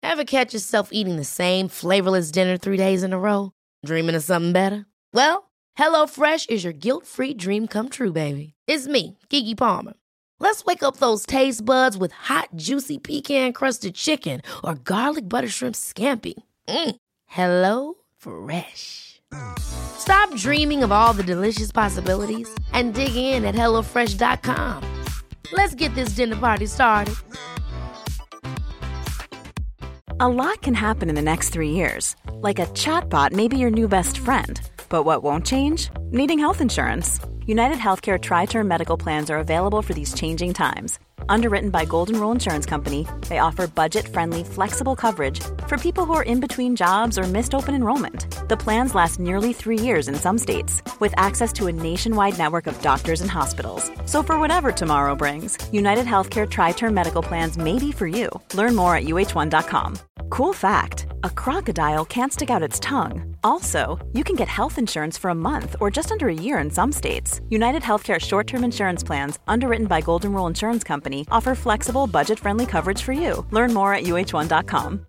Ever catch yourself eating the same flavorless dinner 3 days in a row? Dreaming of something better? Well, HelloFresh is your guilt-free dream come true, baby. It's me, Keke Palmer. Let's wake up those taste buds with hot, juicy pecan-crusted chicken or garlic butter shrimp scampi. Hello Fresh. Stop dreaming of all the delicious possibilities and dig in at HelloFresh.com. Let's get this dinner party started. A lot can happen in the next 3 years. Like a chatbot may be your new best friend. But what won't change? Needing health insurance. United Healthcare Tri-Term Medical Plans are available for these changing times. Underwritten by Golden Rule Insurance Company, they offer budget-friendly, flexible coverage for people who are in between jobs or missed open enrollment. The plans last nearly 3 years in some states, with access to a nationwide network of doctors and hospitals. So for whatever tomorrow brings, United Healthcare Tri-Term Medical Plans may be for you. Learn more at uh1.com. Cool fact, a crocodile can't stick out its tongue. Also, you can get health insurance for a month or just under a year in some states. United Healthcare short-term insurance plans, underwritten by Golden Rule Insurance Company, offer flexible, budget-friendly coverage for you. Learn more at uh1.com.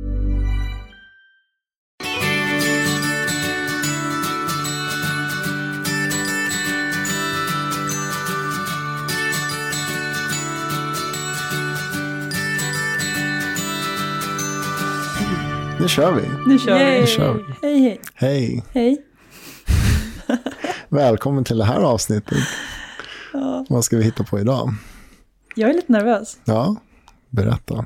Nu kör vi. Nu kör vi. Nu kör vi. Hej, hej. Hej. Hej. Välkommen till det här avsnittet. Ja. Vad ska vi hitta på idag? Jag är lite nervös. Ja, berätta.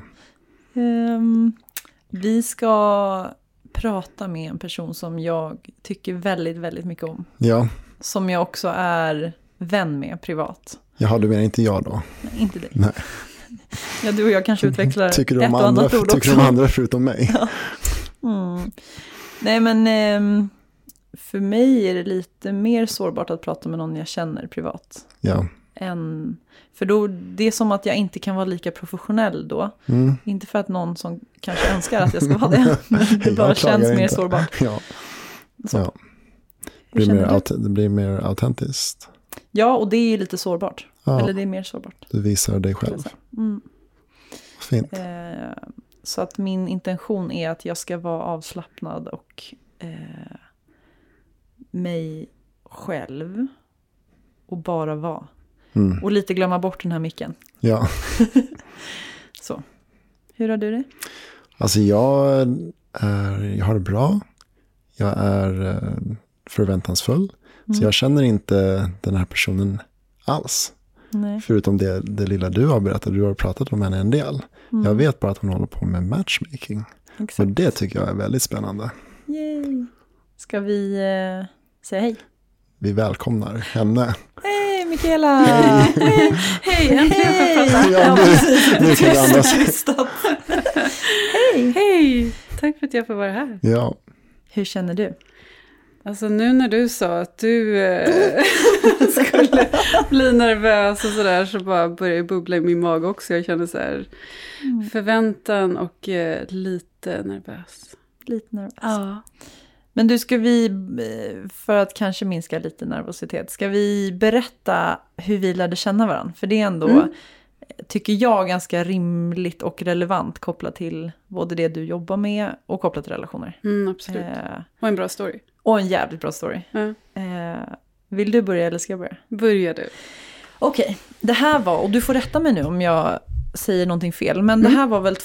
Vi ska prata med en person som jag tycker väldigt, väldigt mycket om. Ja. Som jag också är vän med privat. Jaha, du menar inte jag då? Nej, inte dig. Nej. Ja, du och jag kanske utvecklar tycker du ett och annat ord också. Tycker du om andra förutom mig? Ja. Nej, men för mig är det lite mer sårbart att prata med någon jag känner privat. Ja. För då, det är som att jag inte kan vara lika professionell då. Inte för att någon som kanske önskar att jag ska vara det. Men det bara känns mer sårbart. Ja. Så. Ja. Det blir mer autentiskt. Ja, och det är ju lite sårbart. Ja. Eller det är mer sårbart. Du visar dig själv. Fint. Så att min intention är att jag ska vara avslappnad och mig själv. Och bara vara. Och lite glömma bort den här micken. Ja. Så. Hur har du det? Alltså jag har det bra. Jag är förväntansfull. Så jag känner inte den här personen alls. Nej. Förutom det lilla du har berättat. Du har pratat om henne en del. Jag vet bara att hon håller på med matchmaking. Exakt. Och det tycker jag är väldigt spännande. Yay. Ska vi säga hej? Vi välkomnar henne. Hej Mikaela! Hej! Hej, äntligen får jag prata. Ja, nu kan vi andas. Hej! Hej! Tack för att jag får vara här. Ja. Hur känner du? Alltså nu när du sa att du skulle bli nervös och sådär, så bara började jag bubbla i min mage också. Jag kände så här förväntan och lite nervös. Lite nervös. Ja. Men du, ska vi, för att kanske minska lite nervositet, ska vi berätta hur vi lärde känna varandra? För det är ändå, tycker jag, ganska rimligt och relevant kopplat till både det du jobbar med och kopplat till relationer. Absolut. Och en bra story. Och en jävligt bra story. Ja. Vill du börja eller ska jag börja? Börja du. Okej, det här var, och du får rätta mig nu om jag säger någonting fel, men det här var väl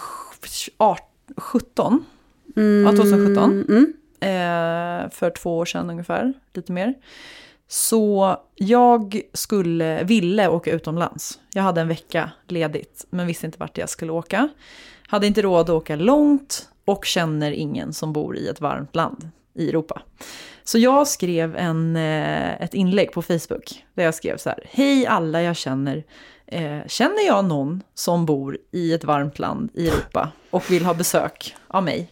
2017? Ja, 2017. För 2 år sedan ungefär, lite mer. Så jag ville åka utomlands. Jag hade en vecka ledigt, men visste inte vart jag skulle åka. Hade inte råd att åka långt och känner ingen som bor i ett varmt land i Europa. Så jag skrev ett inlägg på Facebook där jag skrev så här: hej alla jag känner. Känner jag någon som bor i ett varmt land i Europa och vill ha besök av mig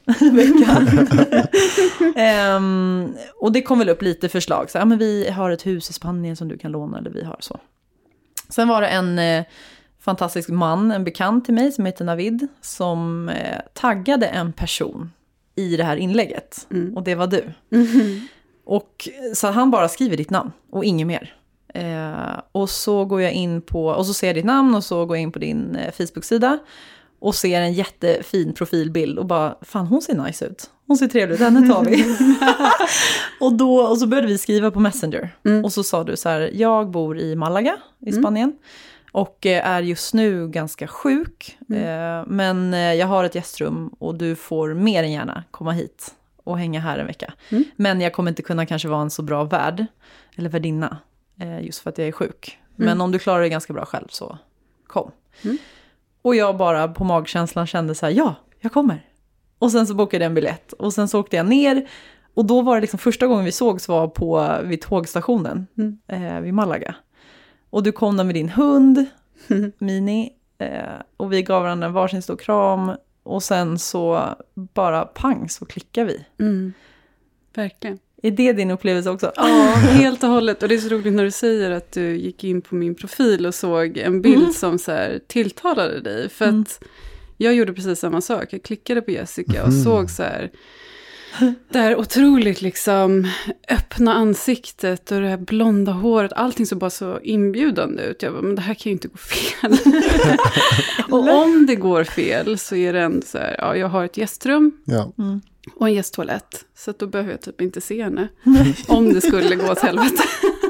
och det kom väl upp lite förslag. Så, men vi har ett hus i Spanien som du kan låna, eller vi har så. Sen var det en fantastisk man, en bekant till mig som heter Navid, som taggade en person i det här inlägget. Och det var du. Och så han bara skriver ditt namn och inget mer. Och så går jag in på, och så ser jag ditt namn och så går jag in på din Facebook-sida. och ser en jättefin profilbild och bara, fan hon ser nice ut. Hon ser trevlig ut, henne tar vi. och så började vi skriva på Messenger. Och så sa du så här, jag bor i Malaga i Spanien. Och är just nu ganska sjuk. Men jag har ett gästrum och du får mer än gärna komma hit och hänga här en vecka. Men jag kommer inte kunna kanske vara en så bra värd eller värdinna. Just för att jag är sjuk. Men om du klarar dig ganska bra själv så kom. Och jag bara på magkänslan kände så här, ja, jag kommer. Och sen så bokade jag en biljett. Och sen så åkte jag ner. Och då var det liksom första gången vi sågs var vid tågstationen vid Malaga. Och du kom där med din hund, Mini. Och vi gav varandra en varsin stor kram. Och sen så bara pang så klickar vi. Verkligen. Är det din upplevelse också? Ja, helt och hållet. Och det är så roligt när du säger att du gick in på min profil och såg en bild som så här tilltalade dig. För att jag gjorde precis samma sak. Jag klickade på Jessica och såg så här det här otroligt liksom öppna ansiktet och det här blonda håret. Allting så bara så inbjudande ut. Jag bara, men det här kan ju inte gå fel. Och om det går fel så är det ändå så här, ja, jag har ett gästrum. Ja. Och en gästtoalett. Så att då behöver jag typ inte se henne. Om det skulle gå åt helvete.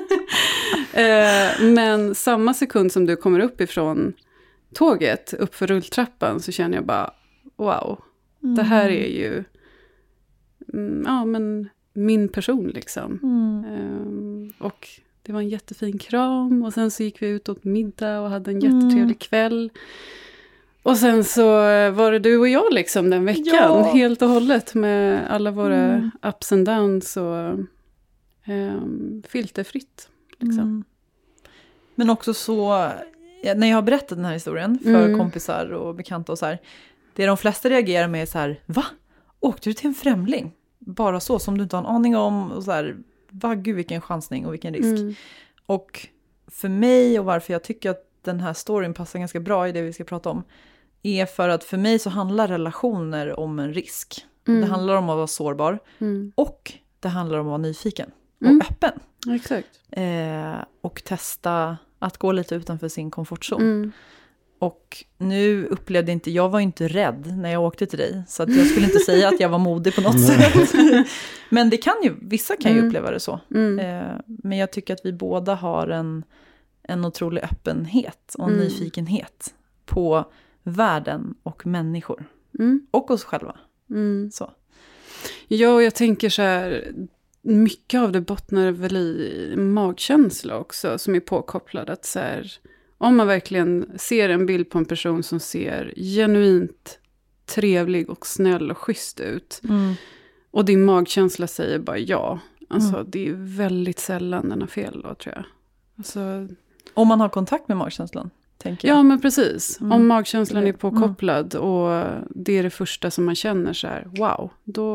Men samma sekund som du kommer upp ifrån tåget, upp för rulltrappan, så känner jag bara, wow. Det här är ju ja, men min person liksom. Och det var en jättefin kram. Och sen så gick vi ut åt middag och hade en jättetrevlig kväll. Och sen så var det du och jag liksom den veckan. Helt och hållet med alla våra ups and downs och filterfritt. Liksom. Men också så, när jag har berättat den här historien för kompisar och bekanta och så här. Det de flesta reagerar med är så här, va? Åkte du till en främling? Bara så, som du inte har en aning om. Och så här, gud vilken chansning och vilken risk. Och för mig och varför jag tycker att den här storyn passar ganska bra i det vi ska prata om, är för att för mig så handlar relationer om en risk. Det handlar om att vara sårbar. Och det handlar om att vara nyfiken och öppen. Exakt. Och testa att gå lite utanför sin komfortzon. Och nu upplevde jag var inte rädd när jag åkte till dig. Så att jag skulle inte säga att jag var modig på något sätt. Men det kan ju, vissa kan ju uppleva det så. Men jag tycker att vi båda har en otrolig öppenhet och nyfikenhet på världen och människor. Och oss själva. Så. Ja, och jag tänker så här, mycket av det bottnar väl i magkänsla också, som är påkopplad. Att så här, om man verkligen ser en bild på en person som ser genuint trevlig och snäll och schysst ut. Och din magkänsla säger bara ja. Alltså det är väldigt sällan den har fel då, tror jag. Alltså, om man har kontakt med magkänslan, tänker jag. Ja, men precis. Om magkänslan är påkopplad och det är det första som man känner så här, wow,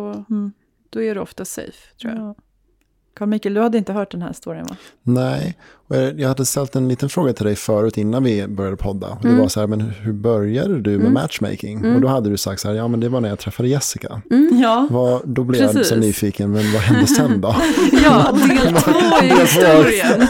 då är det ofta safe, tror jag. Ja. Carl Michael, du hade inte hört den här storyn, va? Nej, och jag hade ställt en liten fråga till dig förut innan vi började podda. Och det var så här, men hur började du med matchmaking? Och då hade du sagt så här, ja men det var när jag träffade Jessica. Ja. Då blev jag så nyfiken, men vad hände sen då? Ja, del 2 i historien.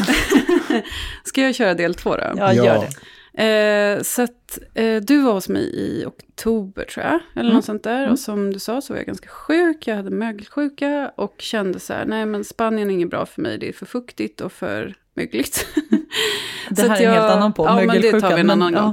Ska jag köra del 2 då? Ja, gör det. Så att du var hos mig i oktober, tror jag, eller något sånt där. Och som du sa så var jag ganska sjuk, jag hade mögelsjuka och kände så här, nej men Spanien är inget bra för mig, det är för fuktigt och för mögligt. Det här är en helt annan på, mögelsjuka. Ja, men det tar vi en annan gång.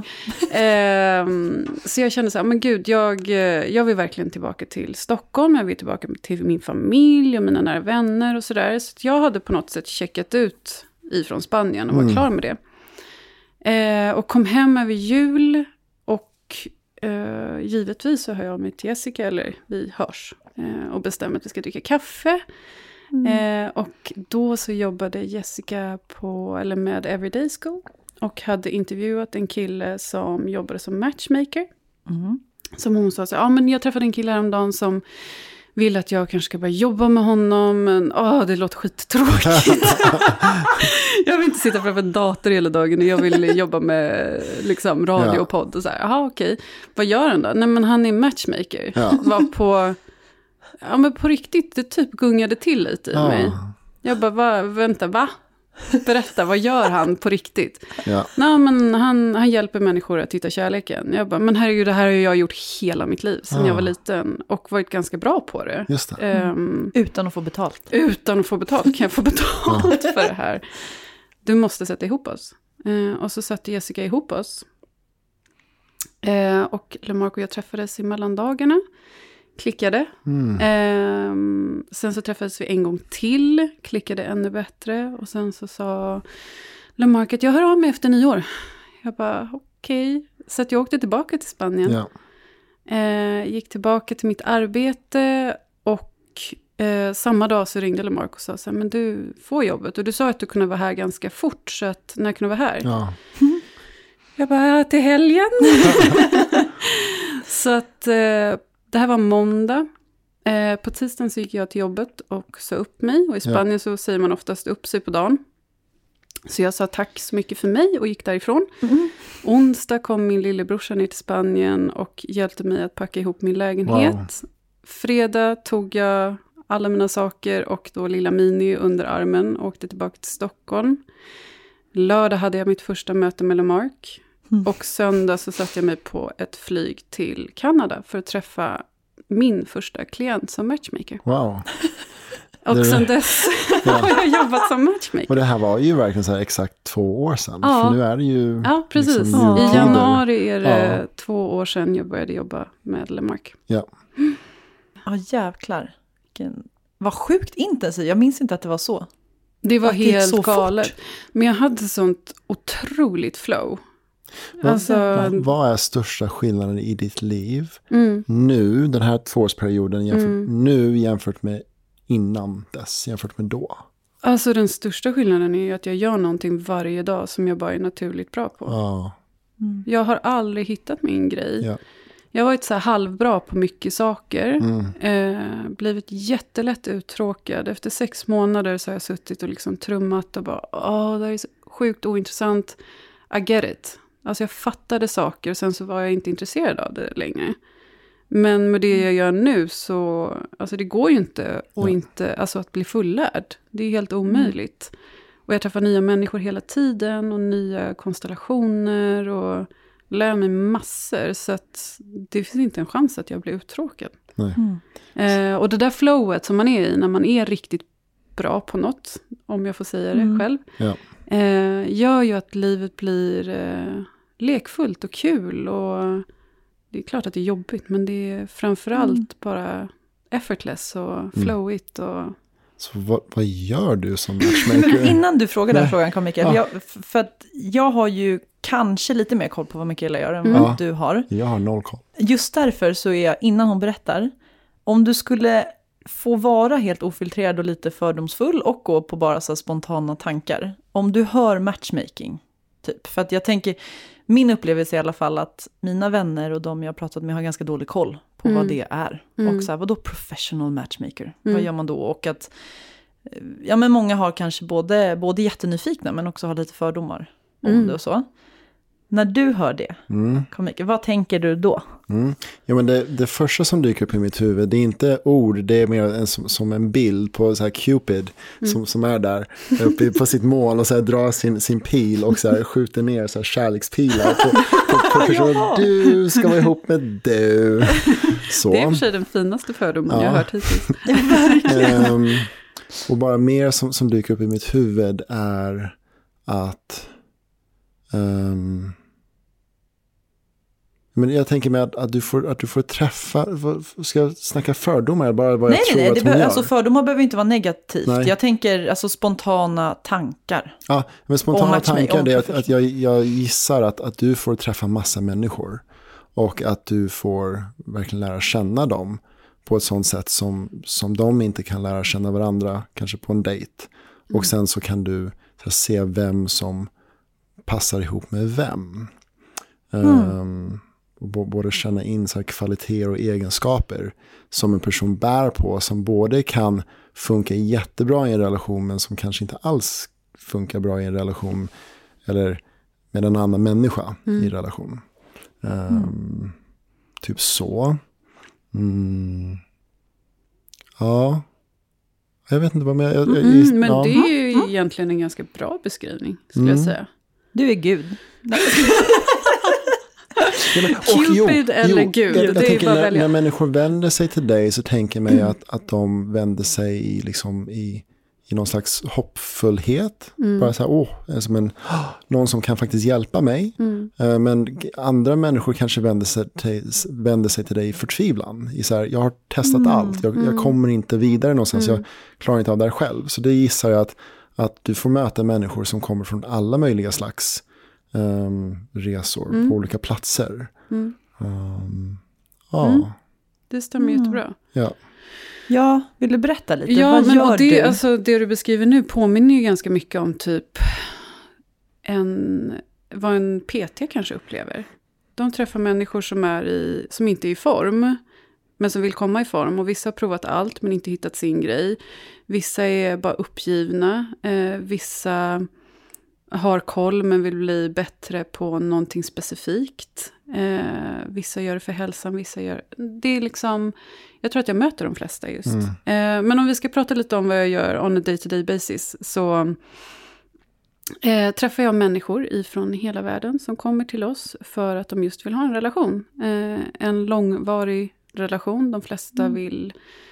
Så jag kände så här, men gud, jag vill verkligen tillbaka till Stockholm, jag vill tillbaka till min familj och mina nära vänner och sådär. Så jag hade på något sätt checkat ut ifrån Spanien och var klar med det. Och kom hem över jul och givetvis så hör jag mig till Jessica, eller vi hörs och bestämmer att vi ska dricka kaffe. Och då så jobbade Jessica med Everyday School och hade intervjuat en kille som jobbade som matchmaker. Som hon sa så, ja men jag träffade en kille häromdagen som vill att jag kanske ska börja jobba med honom, men det låter skittråkigt. Jag vill inte sitta framför en dator hela dagen och jag vill jobba med liksom radio och podd och så här. Jaha, okej. Vad gör han då? Nej, men han är matchmaker. Var på, men på riktigt, det typ gungade till lite i mig. Jag bara, vänta, va? Berätta, vad gör han på riktigt? Ja. Nej, men han hjälper människor att hitta kärleken. Jag bara, men herregud, det här har jag gjort hela mitt liv sedan jag var liten. Och varit ganska bra på det. Just det. Utan att få betalt. Utan att få betalt. Kan jag få betalt för det här? Du måste sätta ihop oss. Och så satte Jessica ihop oss. Och LeMarc och jag träffades i mellandagarna. Klickade. Sen så träffades vi en gång till. Klickade ännu bättre. Och sen så sa LeMarc att jag hör av mig efter nyår. Jag bara okej. Så att jag åkte tillbaka till Spanien. Ja. Gick tillbaka till mitt arbete. Och samma dag så ringde LeMarc och sa så här, men du får jobbet. Och du sa att du kunde vara här ganska fort. Så att när kan du vara här? Ja. Jag bara, till helgen. Så att det här var måndag. På tisdagen så gick jag till jobbet och sa upp mig. Och i Spanien så säger man oftast upp sig på dagen. Så jag sa tack så mycket för mig och gick därifrån. Onsdag kom min lillebrorsa ner till Spanien och hjälpte mig att packa ihop min lägenhet. Wow. Fredag tog jag alla mina saker och då lilla Mini under armen och åkte tillbaka till Stockholm. Lördag hade jag mitt första möte med LeMarc. Och söndag så satte jag mig på ett flyg till Kanada för att träffa min första klient som matchmaker. Wow. Och sen dess har jag jobbat som matchmaker. Och det här var ju verkligen så här exakt 2 år sedan. Ja. För nu är det ju... Ja, precis. Liksom I januari är det 2 år sedan jag började jobba med LeMarc. Ja. Ja, jävlar. Vad sjukt intensivt. Jag minns inte att det var så. Det var helt så galet. fort. Men jag hade sånt otroligt flow. Alltså, Vad är största skillnaden i ditt liv nu, den här 2-årsperioden, nu jämfört med innan dess, jämfört med då? alltså den största skillnaden är ju att jag gör någonting varje dag som jag bara är naturligt bra på. Ja. Jag har aldrig hittat min grej. Ja. Jag har varit så här halvbra på mycket saker. Blivit jättelätt uttråkad. Efter 6 månader så har jag suttit och liksom trummat och bara, det är så sjukt ointressant. I get it. Alltså jag fattade saker och sen så var jag inte intresserad av det längre. Men med det jag gör nu så, alltså det går ju inte att bli fullärd. Det är helt omöjligt. Och jag träffar nya människor hela tiden och nya konstellationer och lär mig massor. Så att det finns inte en chans att jag blir uttråkad. Nej. Och det där flowet som man är i när man är riktigt bra på något, om jag får säga det själv, gör ju att livet blir lekfullt och kul. Och det är klart att det är jobbigt, men det är framförallt bara effortless och flowigt. Och... Så vad gör du som matchmaker? Men innan du frågar den frågan, kom Mikael. För att jag har ju kanske lite mer koll på vad Mikaela gör än vad du har. Jag har 0 koll. Just därför så är jag, innan hon berättar, om du skulle få vara helt ofiltrerad och lite fördomsfull och gå på bara så spontana tankar. Om du hör matchmaking, typ. För att jag tänker, min upplevelse är i alla fall att mina vänner och de jag har pratat med har ganska dålig koll på vad det är. Och så här, vadå professional matchmaker? Vad gör man då? Och att, ja men många har kanske både jättenyfikna men också har lite fördomar om det och så. När du hör det, vad tänker du då? Ja, men det första som dyker upp i mitt huvud, det är inte ord, det är mer som en bild på så här Cupid som är där uppe på sitt mål och så här drar sin pil och så här skjuter ner så här kärlekspilar på personen. Du ska vara ihop med du. Så. Det är för sig den finaste fördomen jag har hört hittills. Och bara mer som dyker upp i mitt huvud är att men jag tänker mig att du får träffa, ska jag snacka fördomar bara vad jag tror att hon gör? Alltså fördomar behöver inte vara negativt. Nej. Jag tänker alltså spontana tankar. Ja, men spontana tankar är att jag gissar att du får träffa massa människor och att du får verkligen lära känna dem på ett sånt sätt som de inte kan lära känna varandra, kanske på en dejt. Och sen så kan du så se vem som passar ihop med vem. Både känna in så här kvaliteter och egenskaper som en person bär på, som både kan funka jättebra i en relation men som kanske inte alls funkar bra i en relation eller med en annan människa i relation. Typ så. Ja. Jag vet inte vad men men det är ju är egentligen en ganska bra beskrivning, skulle jag säga. Du är Gud. Cupid eller Gud. Jag tänker när människor vänder sig till dig så tänker jag mig att de vänder sig i någon slags hoppfullhet. Bara så här, som någon som kan faktiskt hjälpa mig. Men andra människor kanske vänder sig till dig i förtvivlan. I så här, jag har testat allt. Jag kommer inte vidare någonstans. Jag klarar inte av det här själv. Så det gissar jag att du får möta människor som kommer från alla möjliga slags resor på olika platser. Det stämmer jättebra. Ja, vill du berätta lite? Ja, vad gör det, du? alltså, det du beskriver nu påminner ju ganska mycket om typ vad en PT kanske upplever. De träffar människor som inte är i form, men som vill komma i form. Och vissa har provat allt men inte hittat sin grej. Vissa är bara uppgivna. Vissa har koll men vill bli bättre på någonting specifikt. Vissa gör det för hälsan, vissa gör... Det är liksom... Jag tror att jag möter de flesta just. Men om vi ska prata lite om vad jag gör on a day-to-day basis, så träffar jag människor ifrån hela världen som kommer till oss för att de just vill ha en relation. En långvarig relation. De flesta vill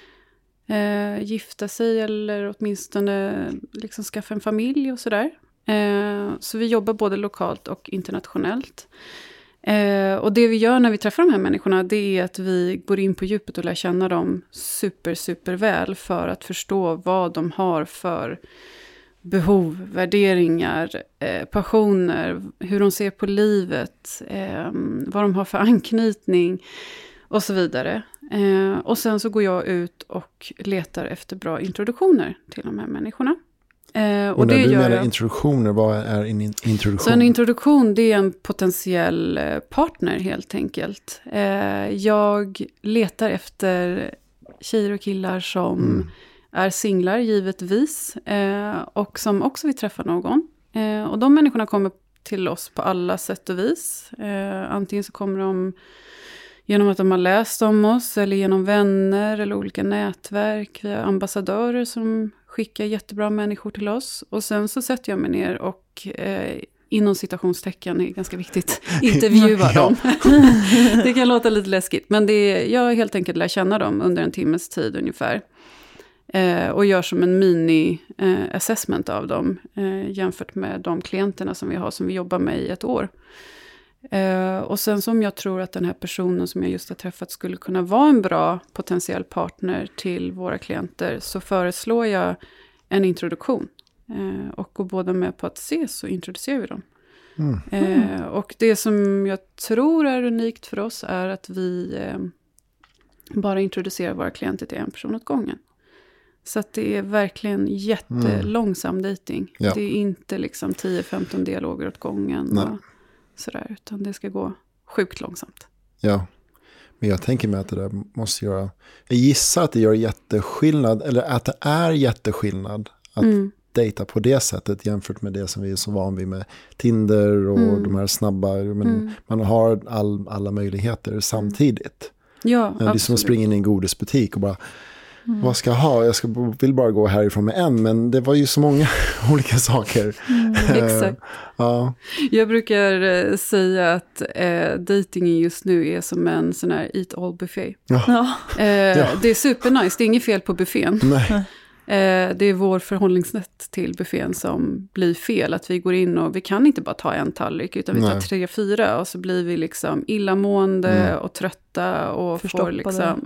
gifta sig eller åtminstone liksom skaffa en familj och sådär. Så vi jobbar både lokalt och internationellt. Och det vi gör när vi träffar de här människorna, det är att vi går in på djupet och lär känna dem super väl för att förstå vad de har för behov, värderingar, passioner, hur de ser på livet, vad de har för anknytning och så vidare. Och sen så går jag ut och letar efter bra introduktioner till de här människorna. Och när du menar introduktioner, vad är en introduktion? Så en introduktion, det är en potentiell partner helt enkelt. Jag letar efter tjejer och killar som är singlar givetvis. Och som också vill träffa någon. Och de människorna kommer till oss på alla sätt och vis. Antingen så kommer de genom att de har läst om oss eller genom vänner eller olika nätverk. Vi har ambassadörer som skickar jättebra människor till oss. Och sen så sätter jag mig ner och inom citationstecken är ganska viktigt intervjua dem. Det kan låta lite läskigt. Men jag helt enkelt lär känna dem under en timmes tid ungefär. Och gör som en mini-assessment av dem. Jämfört med de klienterna som vi har som vi jobbar med i ett år. Och sen som jag tror att den här personen som jag just har träffat skulle kunna vara en bra potentiell partner till våra klienter, så föreslår jag en introduktion. Och går båda med på att ses, så introducerar vi dem. Och det som jag tror är unikt för oss är att vi bara introducerar våra klienter till en person åt gången. Så att det är verkligen jättelångsam dating. Det är inte liksom 10-15 dialoger åt gången. Och sådär, utan det ska gå sjukt långsamt. Ja, men jag tänker mig att det där måste göra... Jag gissar att det gör jätteskillnad, eller att det är jätteskillnad att dejta på det sättet jämfört med det som vi är så van vid med Tinder och de här snabba... Men man har alla möjligheter samtidigt. Ja, det är som att springa in i en godisbutik och bara... Vad ska jag ha? Vill bara gå härifrån med en, men det var ju så många olika saker. Exakt. Ja. Jag brukar säga att dejtingen just nu är som en sån här eat all buffet. Det är supernice, det är inget fel på buffén. Nej. Det är vår förhållningssätt till buffén som blir fel. Att vi går in och vi kan inte bara ta en tallrik, utan vi tar 3-4 och så blir vi liksom illamående och trötta och får liksom...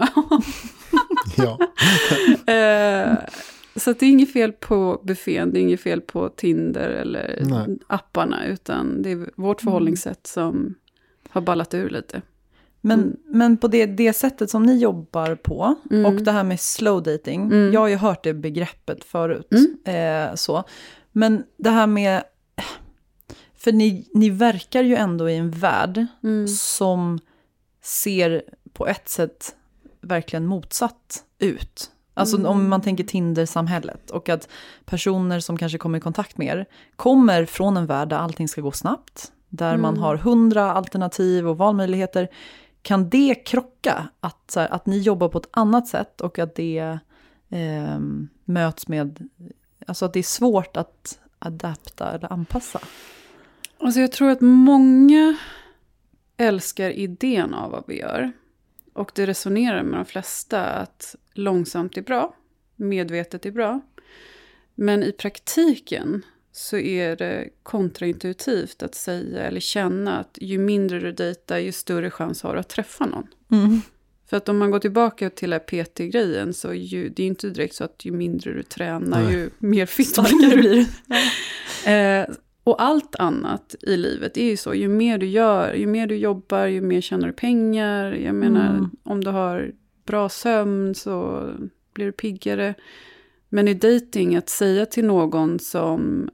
Så att det är inget fel på buffén, det är inget fel på Tinder eller apparna, utan det är vårt förhållningssätt som har ballat ur lite. Men på det sättet som ni jobbar på, och det här med slow dating, jag har ju hört det begreppet förut. Så. Men det här med, för ni verkar ju ändå i en värld som ser på ett sätt verkligen motsatt ut. Alltså om man tänker Tinder-samhället, och att personer som kanske kommer i kontakt med er kommer från en värld där allting ska gå snabbt, där man har 100 alternativ och valmöjligheter. Kan det krocka att ni jobbar på ett annat sätt och att det möts med alltså att det är svårt att adapta eller anpassa? Alltså jag tror att många älskar idén av vad vi gör. Och det resonerar med de flesta att långsamt är bra, medvetet är bra. Men i praktiken så är det kontraintuitivt att säga eller känna att ju mindre du dejtar, ju större chans har du att träffa någon. Mm. För att om man går tillbaka till den här PT-grejen så det är inte direkt så att ju mindre du tränar, ju mer starkare blir du. Och allt annat i livet är ju så. Ju mer du gör, ju mer du jobbar, ju mer tjänar du pengar. Jag menar, om du har bra sömn så blir du piggare. Men i dating att säga till någon som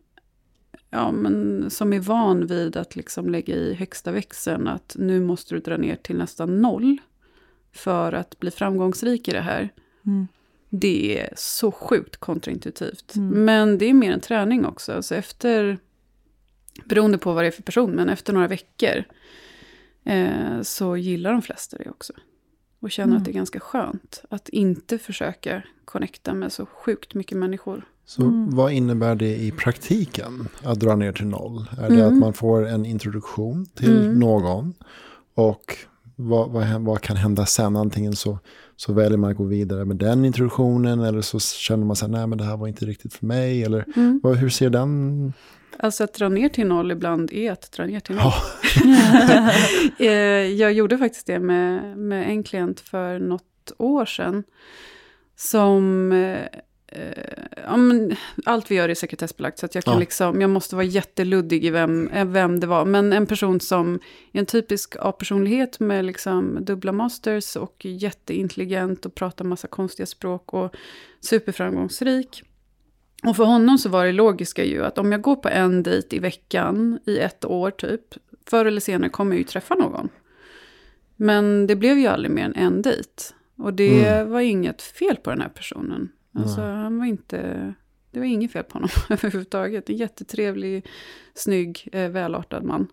är van vid att liksom lägga i högsta växeln att nu måste du dra ner till nästan 0 för att bli framgångsrik i det här. Mm. Det är så sjukt kontraintuitivt. Men det är mer en träning också. Så beroende på vad det är för person, men efter några veckor så gillar de flesta det också. Och känner att det är ganska skönt att inte försöka connecta med så sjukt mycket människor. Så vad innebär det i praktiken att dra ner till 0? Är det att man får en introduktion till någon? Och vad kan hända sen? Antingen så väljer man att gå vidare med den introduktionen, eller så känner man sig nej men det här var inte riktigt för mig. Eller hur ser den? Alltså att dra ner till 0 ibland är att dra ner till 0. Jag gjorde faktiskt det med en klient för något år sedan. Som allt vi gör är sekretessbelagt. Så att jag kan jag måste vara jätteluddig i vem det var. Men en person som är en typisk A-personlighet med liksom dubbla masters och jätteintelligent och pratar massa konstiga språk och superframgångsrik. Och för honom så var det logiska ju att om jag går på en dejt i veckan i 1 år typ, förr eller senare kommer jag ju träffa någon. Men det blev ju aldrig mer än en dejt. Och det var inget fel på den här personen. Alltså det var inget fel på honom överhuvudtaget. En jättetrevlig, snygg, välartad man.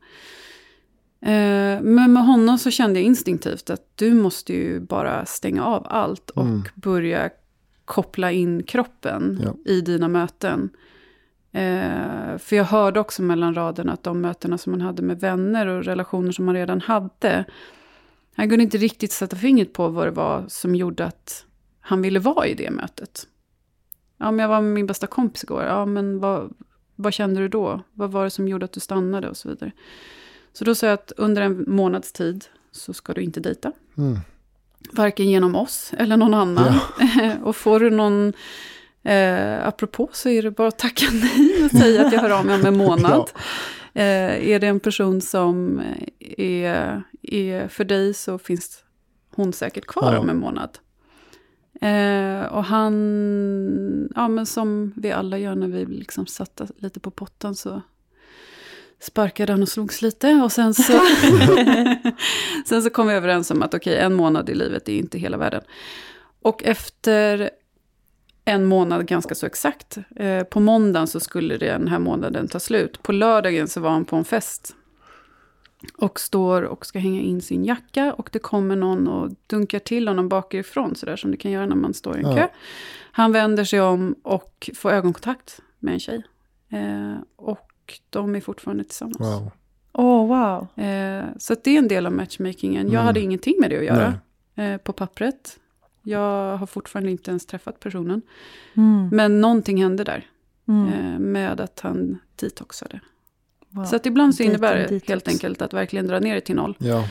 Men med honom så kände jag instinktivt att du måste ju bara stänga av allt och börja koppla in kroppen i dina möten. För jag hörde också mellan raderna att de mötena som man hade med vänner och relationer som man redan hade, han kunde inte riktigt sätta fingret på vad det var som gjorde att han ville vara i det mötet. Ja, men jag var med min bästa kompis igår. Ja, men vad kände du då? Vad var det som gjorde att du stannade och så vidare. Så då sa jag att under en månads tid så ska du inte dejta. Varken genom oss eller någon annan. Ja. Och får du någon apropå så är det bara att tacka nej och säga att jag hör av mig om en månad. Är det en person som är för dig så finns hon säkert kvar om en månad. Och han, men som vi alla gör när vi liksom satt lite på pottan så sparkade han och slogs lite. Och sen så, sen så kom vi överens om att okej, 1 månad i livet är inte hela världen. Och efter 1 månad ganska så exakt, på måndagen så skulle den här månaden ta slut. På lördagen så var han på en fest. Och står och ska hänga in sin jacka. Och det kommer någon och dunkar till honom bakifrån. Sådär som det kan göra när man står i en kö. Han vänder sig om och får ögonkontakt med en tjej. Och de är fortfarande tillsammans. Wow. Wow. Så att det är en del av matchmakingen. Jag hade ingenting med det att göra. På pappret. Jag har fortfarande inte ens träffat personen. Men någonting hände där. Med att han detoxade. Wow. Så att ibland så innebär det helt enkelt att verkligen dra ner det till 0. Ja.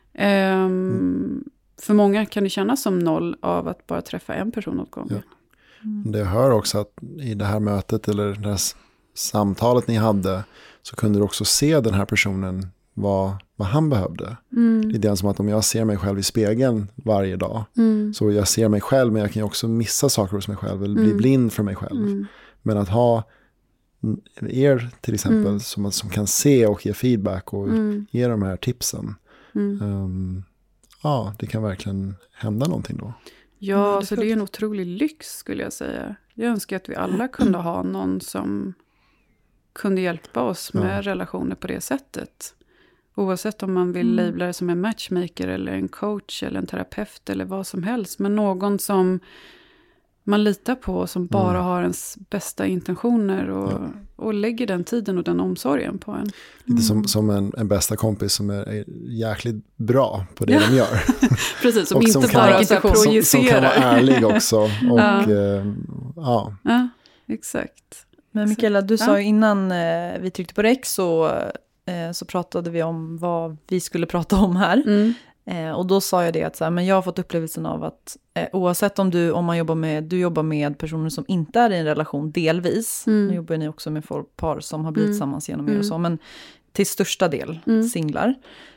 För många kan det kännas som 0 av att bara träffa en person åt gången. Ja. Det hör också att i det här mötet eller det här samtalet ni hade så kunde du också se den här personen vad han behövde. Det är som att om jag ser mig själv i spegeln varje dag så jag ser mig själv men jag kan ju också missa saker hos mig själv eller bli blind för mig själv. Men att ha er till exempel som kan se och ge feedback och ge de här tipsen. Det kan verkligen hända någonting då. Ja, så det är en otrolig lyx skulle jag säga. Jag önskar att vi alla kunde ha någon som kunde hjälpa oss med relationer på det sättet. Oavsett om man vill labla det som en matchmaker eller en coach eller en terapeut eller vad som helst. Men någon som man litar på, som bara har ens bästa intentioner och lägger den tiden och den omsorgen på en. Lite som en bästa kompis som är jäkligt bra på det de gör. Precis, som och inte som bara projicerar. Som kan vara ärlig också. Och, ja, exakt. Men Mikaela, du sa ju innan vi tryckte på rec så pratade vi om vad vi skulle prata om här. Och då sa jag det att så här, men jag har fått upplevelsen av att oavsett om du jobbar med personer som inte är i en relation delvis. Nu jobbar ni också med par som har blivit tillsammans genom er och så. Men till största del singlar.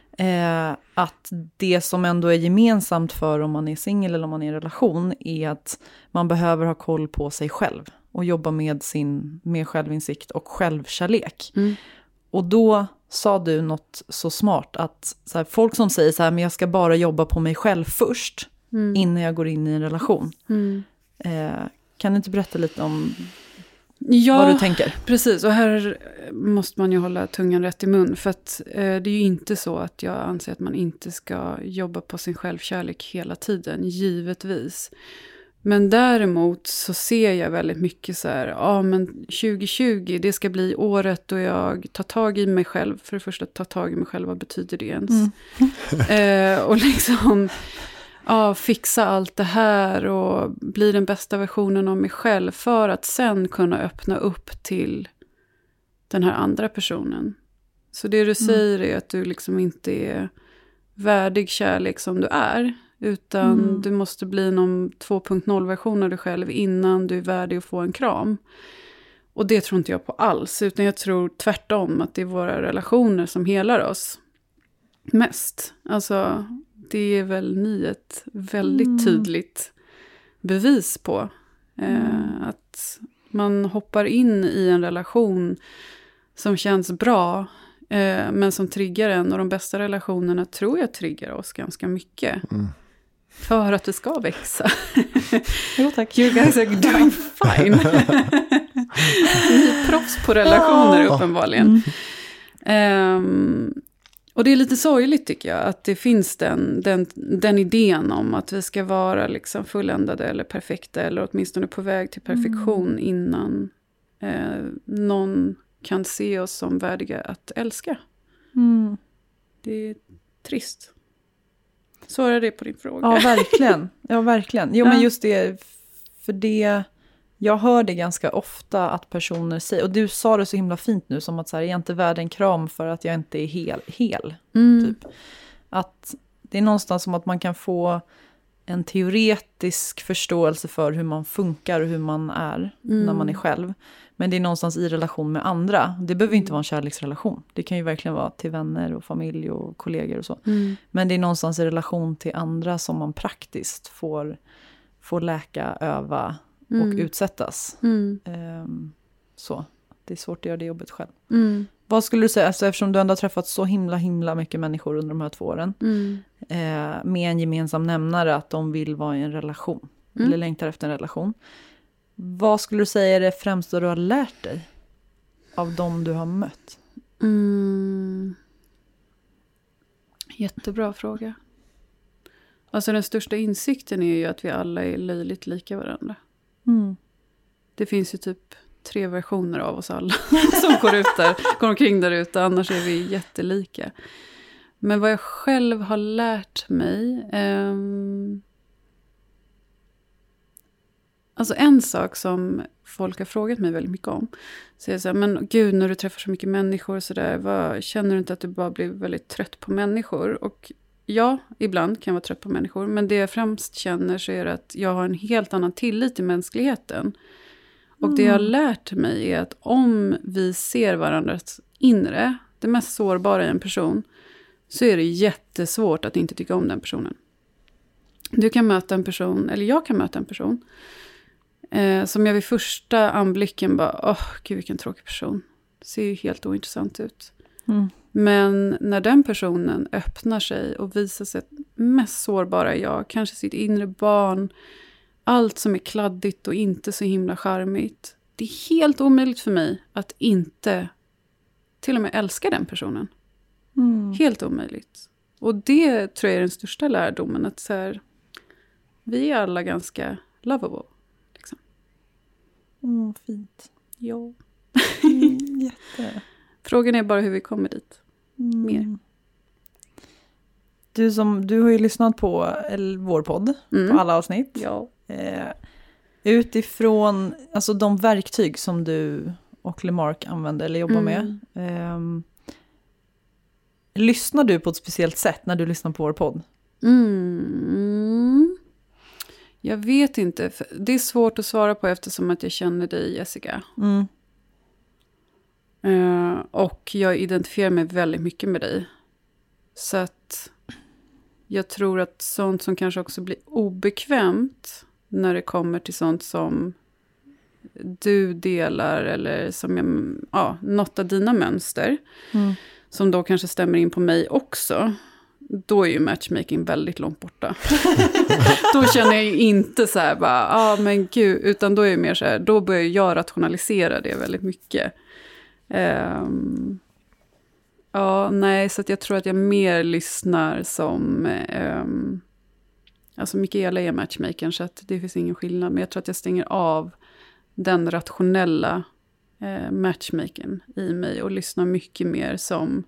Att det som ändå är gemensamt för om man är singel eller om man är i en relation är att man behöver ha koll på sig själv. Och jobba med självinsikt och självkärlek. Och då sa du något så smart att så här, folk som säger så här, men jag ska bara jobba på mig själv först innan jag går in i en relation. Kan du inte berätta lite om vad du tänker? Precis, och här måste man ju hålla tungan rätt i mun. För att det är ju inte så att jag anser att man inte ska jobba på sin självkärlek hela tiden, givetvis. Men däremot så ser jag väldigt mycket så här, men 2020, det ska bli året då jag tar tag i mig själv. För det första, ta tag i mig själv, vad betyder det ens? Och liksom, fixa allt det här och bli den bästa versionen av mig själv. För att sen kunna öppna upp till den här andra personen. Så det du säger är att du liksom inte är värdig kärlek som du är. Utan du måste bli någon 2.0-version av dig själv innan du är värdig att få en kram. Och det tror inte jag på alls. Utan jag tror tvärtom att det är våra relationer som helar oss mest. Alltså, det är väl ni ett väldigt tydligt bevis på. Att man hoppar in i en relation som känns bra. Men som triggar en. Och de bästa relationerna tror jag triggar oss ganska mycket. För att det ska växa. Jo, tack. You guys are doing fine. Ni är proffs på relationer uppenbarligen. Och det är lite sorgligt tycker jag. Att det finns den idén om att vi ska vara liksom fulländade eller perfekta. Eller åtminstone på väg till perfektion innan någon kan se oss som värdiga att älska. Det är trist. Svarar det på din fråga? Ja, verkligen. Jo, men just det, för det, jag hör det ganska ofta att personer säger, och du sa det så himla fint nu, som att så här, jag är inte värd en kram för att jag inte är hel typ. Att det är någonstans som att man kan få en teoretisk förståelse för hur man funkar och hur man är när man är själv. Men det är någonstans i relation med andra. Det behöver inte vara en kärleksrelation. Det kan ju verkligen vara till vänner och familj och kollegor och så. Men det är någonstans i relation till andra som man praktiskt får läka, öva och utsättas. Så det är svårt att göra det jobbet själv. Vad skulle du säga, alltså, eftersom du ändå har träffat så himla mycket människor under de här 2 åren. Med en gemensam nämnare att de vill vara i en relation. Eller längtar efter en relation. Vad skulle du säga är det främsta du har lärt dig av dem du har mött? Jättebra fråga. Alltså den största insikten är ju att vi alla är löjligt lika varandra. Det finns ju typ 3 versioner av oss alla som går omkring där ute. Annars är vi jättelika. Men vad jag själv har lärt mig... Alltså en sak som folk har frågat mig väldigt mycket om. Så jag säger, men gud, när du träffar så mycket människor och sådär, känner du inte att du bara blir väldigt trött på människor? Och ja, ibland kan jag vara trött på människor. Men det jag främst känner så är att jag har en helt annan tillit till mänskligheten. Och det jag har lärt mig är att om vi ser varandras inre, det mest sårbara i en person, så är det jättesvårt att inte tycka om den personen. Du kan möta en person, eller jag kan möta en person, som jag vid första anblicken bara, gud vilken tråkig person. Det ser ju helt ointressant ut. Men när den personen öppnar sig och visar sig mest sårbara jag, kanske sitt inre barn, allt som är kladdigt och inte så himla charmigt. Det är helt omöjligt för mig att inte till och med älska den personen. Helt omöjligt. Och det tror jag är den största lärdomen, att så här, vi är alla ganska lovable. Fint. Ja. Jätte. Frågan är bara hur vi kommer dit. Mer. Du har ju lyssnat på vår podd. På alla avsnitt. Ja. Utifrån alltså, de verktyg som du och LeMarc använder eller jobbar med. Lyssnar du på ett speciellt sätt när du lyssnar på vår podd? Jag vet inte. Det är svårt att svara på eftersom att jag känner dig, Jessica. Och jag identifierar mig väldigt mycket med dig. Så att jag tror att sånt som kanske också blir obekvämt när det kommer till sånt som du delar eller som något av dina mönster som då kanske stämmer in på mig också, då är ju matchmaking väldigt långt borta. Då känner jag ju inte så här bara, men gud, utan då är det mer så här, då börjar jag rationalisera det väldigt mycket. Så att jag tror att jag mer lyssnar som alltså Mikaela är matchmakern, så att det finns ingen skillnad, men jag tror att jag stänger av den rationella matchmakern i mig och lyssnar mycket mer som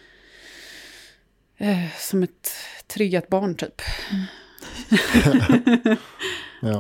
ett triggat barn typ. Ja.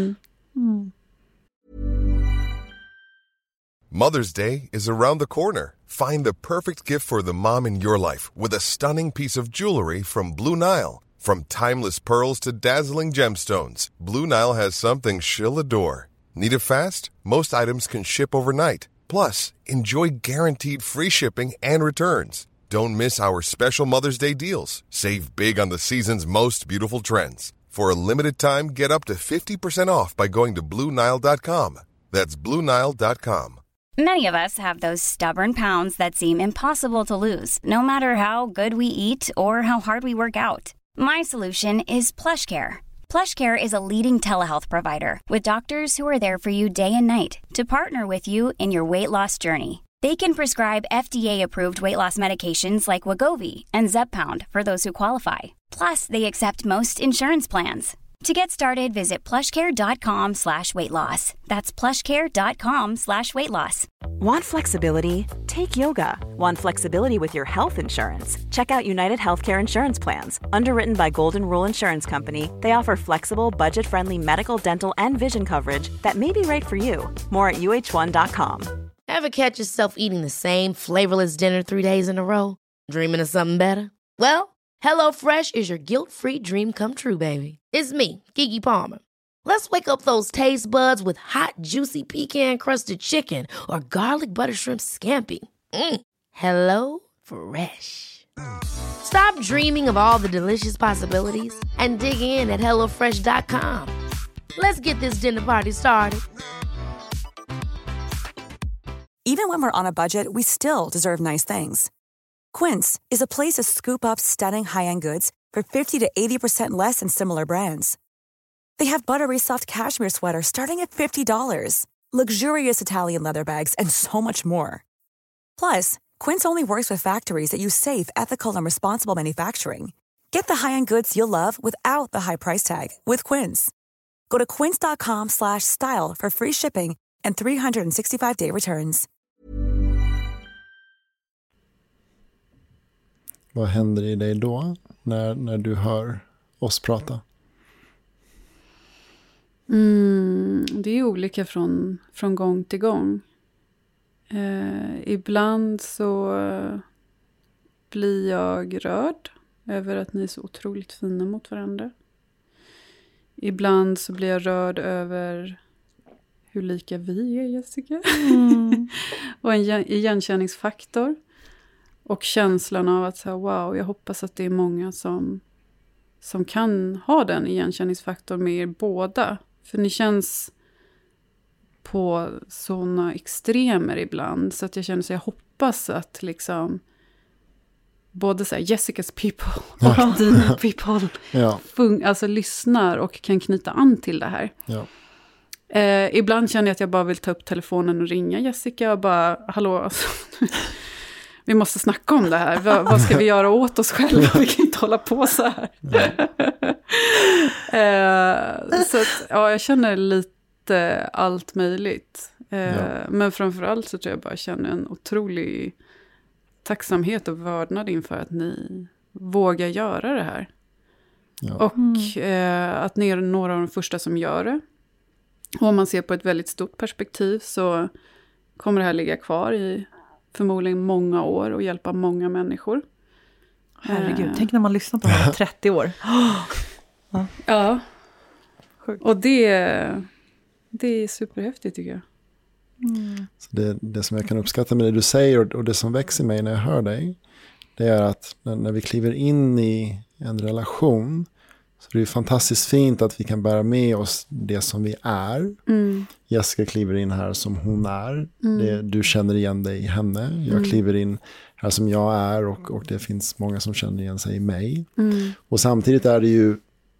Mother's Day is around the corner. Find the perfect gift for the mom in your life with a stunning piece of jewelry from Blue Nile. From timeless pearls to dazzling gemstones, Blue Nile has something she'll adore. Need it fast? Most items can ship overnight. Plus, enjoy guaranteed free shipping and returns. Don't miss our special Mother's Day deals. Save big on the season's most beautiful trends. For a limited time, get up to 50% off by going to BlueNile.com. That's BlueNile.com. Many of us have those stubborn pounds that seem impossible to lose, no matter how good we eat or how hard we work out. My solution is PlushCare. PlushCare is a leading telehealth provider with doctors who are there for you day and night to partner with you in your weight loss journey. They can prescribe FDA-approved weight loss medications like Wegovy and Zepbound for those who qualify. Plus, they accept most insurance plans. To get started, visit plushcare.com/weightloss. That's plushcare.com/weightloss. Want flexibility? Take yoga. Want flexibility with your health insurance? Check out United Healthcare Insurance Plans. Underwritten by Golden Rule Insurance Company, they offer flexible, budget-friendly medical, dental, and vision coverage that may be right for you. More at uh1.com. Ever catch yourself eating the same flavorless dinner 3 days in a row? Dreaming of something better? Well, HelloFresh is your guilt-free dream come true, baby. It's me, Keke Palmer. Let's wake up those taste buds with hot, juicy pecan-crusted chicken or garlic butter shrimp scampi. Hello Fresh. Stop dreaming of all the delicious possibilities and dig in at HelloFresh.com. Let's get this dinner party started. Even when we're on a budget, we still deserve nice things. Quince is a place to scoop up stunning high-end goods for 50 to 80% less than similar brands. They have buttery soft cashmere sweaters starting at $50, luxurious Italian leather bags, and so much more. Plus, Quince only works with factories that use safe, ethical, and responsible manufacturing. Get the high-end goods you'll love without the high price tag with Quince. Go to quince.com/style for free shipping and 365-day returns. Vad händer i dig då när du hör oss prata? Det är olika från gång till gång. Ibland så blir jag rörd över att ni är så otroligt fina mot varandra. Ibland så blir jag rörd över hur lika vi är, Jessica. Och en igenkänningsfaktor. Och känslan av att säga, wow, jag hoppas att det är många som kan ha den igenkänningsfaktorn med er båda. För ni känns på såna extremer ibland. Så att jag känner så jag hoppas att liksom både så här, Jessicas people och dina people alltså lyssnar och kan knyta an till det här. Ja. Ibland känner jag att jag bara vill ta upp telefonen och ringa Jessica och bara, hallå, alltså, vi måste snacka om det här. Vad ska vi göra åt oss själva? Vi kan inte hålla på så här. Så att, ja, jag känner lite allt möjligt. Men framförallt så tror jag bara känner en otrolig tacksamhet och vördnad inför att ni vågar göra det här. Ja. Och att ni är några av de första som gör det. Och om man ser på ett väldigt stort perspektiv så kommer det här ligga kvar i förmodligen många år och hjälpa många människor. Herregud, tänk när man lyssnar på det 30 år. Ja. Och det är superhäftigt tycker jag. Så det som jag kan uppskatta med det du säger och det som växer mig när jag hör dig, det är att när vi kliver in i en relation så det är fantastiskt fint att vi kan bära med oss det som vi är. Jessica kliver in här som hon är. Du känner igen dig i henne. Jag kliver in här som jag är och det finns många som känner igen sig i mig. Och samtidigt är det ju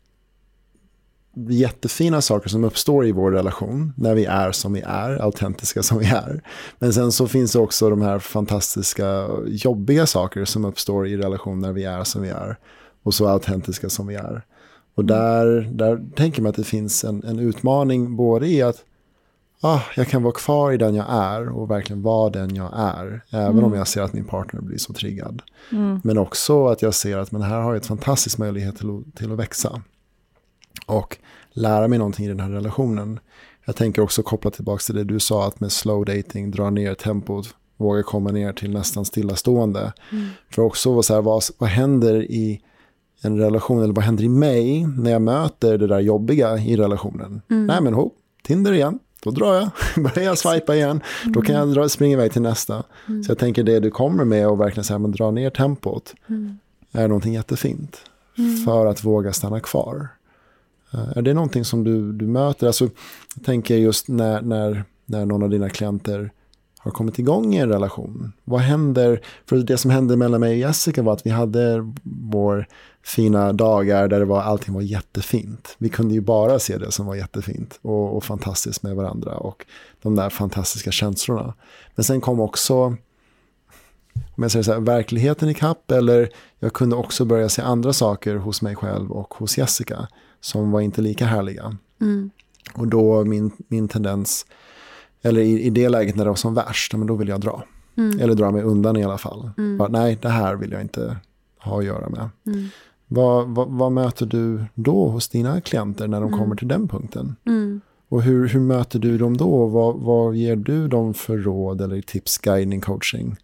jättefina saker som uppstår i vår relation när vi är som vi är, autentiska som vi är. Men sen så finns det också de här fantastiska, jobbiga saker som uppstår i relation när vi är som vi är och så autentiska som vi är. Och där tänker man att det finns en utmaning både i att jag kan vara kvar i den jag är och verkligen vara den jag är. Även om jag ser att min partner blir så triggad. Men också att jag ser att här har jag ett fantastiskt möjlighet till att växa. Och lära mig någonting i den här relationen. Jag tänker också koppla tillbaka till det du sa att med slow dating, dra ner tempot, våga komma ner till nästan stillastående. För också så här, vad händer i en relation eller vad händer i mig när jag möter det där jobbiga i relationen? Nej men Tinder igen. Då drar jag, börjar jag swipa igen. Då kan jag springa iväg till nästa. Så jag tänker det du kommer med och verkligen säga, men dra ner tempot är någonting jättefint. För att våga stanna kvar. Är det någonting som du möter? Alltså, jag tänker just när någon av dina klienter har kommit igång i en relation. Vad händer? För det som hände mellan mig och Jessica var att vi hade vår fina dagar där allting var jättefint. Vi kunde ju bara se det som var jättefint och fantastiskt med varandra och de där fantastiska känslorna. Men sen kom också, om jag säger så här, verkligheten i kapp, eller jag kunde också börja se andra saker hos mig själv och hos Jessica som var inte lika härliga. Och då min tendens, eller i det läget när det var som värst, men då vill jag dra. Eller dra mig undan i alla fall. Bara, nej, det här vill jag inte ha att göra med. Vad möter du då hos dina klienter när de kommer till den punkten? Och hur möter du dem då? Vad ger du dem för råd eller tips, guidning, coaching?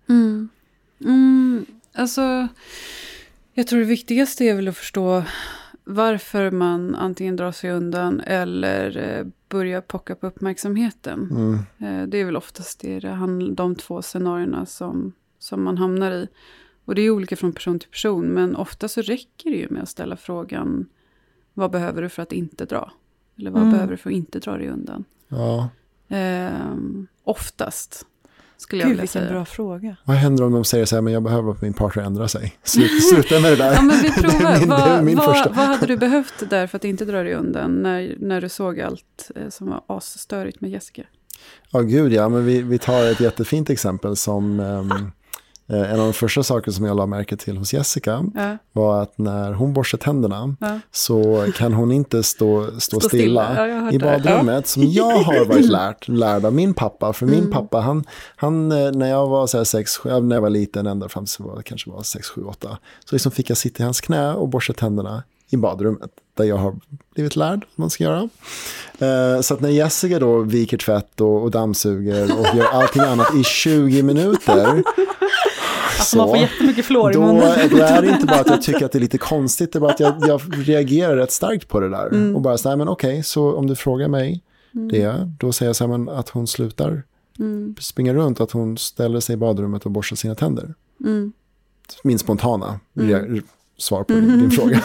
Alltså, jag tror det viktigaste är väl att förstå varför man antingen drar sig undan eller börjar pocka på uppmärksamheten. Det är väl oftast de två scenarierna som man hamnar i. Och det är olika från person till person, men ofta så räcker det ju med att ställa frågan, vad behöver du för att inte dra? Eller vad behöver du för att inte dra dig undan? Ja. Oftast skulle jag vilja säga. Vilken bra fråga. Vad händer om de säger så här, men jag behöver att min partner ändrar sig? Sluta med det där. Ja, men vi provar. Vad hade du behövt där för att inte dra dig undan när du såg allt som var asstörigt med Jessica? Ja, gud ja. Men vi tar ett jättefint exempel som en av de första saker som jag la märke till hos Jessica var att när hon borstar tänderna så kan hon inte stå stilla i badrummet som jag har varit lärd av min pappa. För min pappa, han när jag var så här när jag var liten ända fram till kanske var 6, 7, 8 så liksom fick jag sitta i hans knä och borsta tänderna i badrummet där jag har blivit lärd att man ska göra. Så att när Jessica då viker tvätt och dammsuger och gör allting annat i 20 minuter så, man får jättemycket flår i munnen. Då är det inte bara att jag tycker att det är lite konstigt, det är bara att jag reagerar rätt starkt på det där. Och bara så här, men okej, så om du frågar mig då säger jag så här, men att hon slutar springa runt, att hon ställer sig i badrummet och borstar sina tänder. Min spontana svar på din fråga.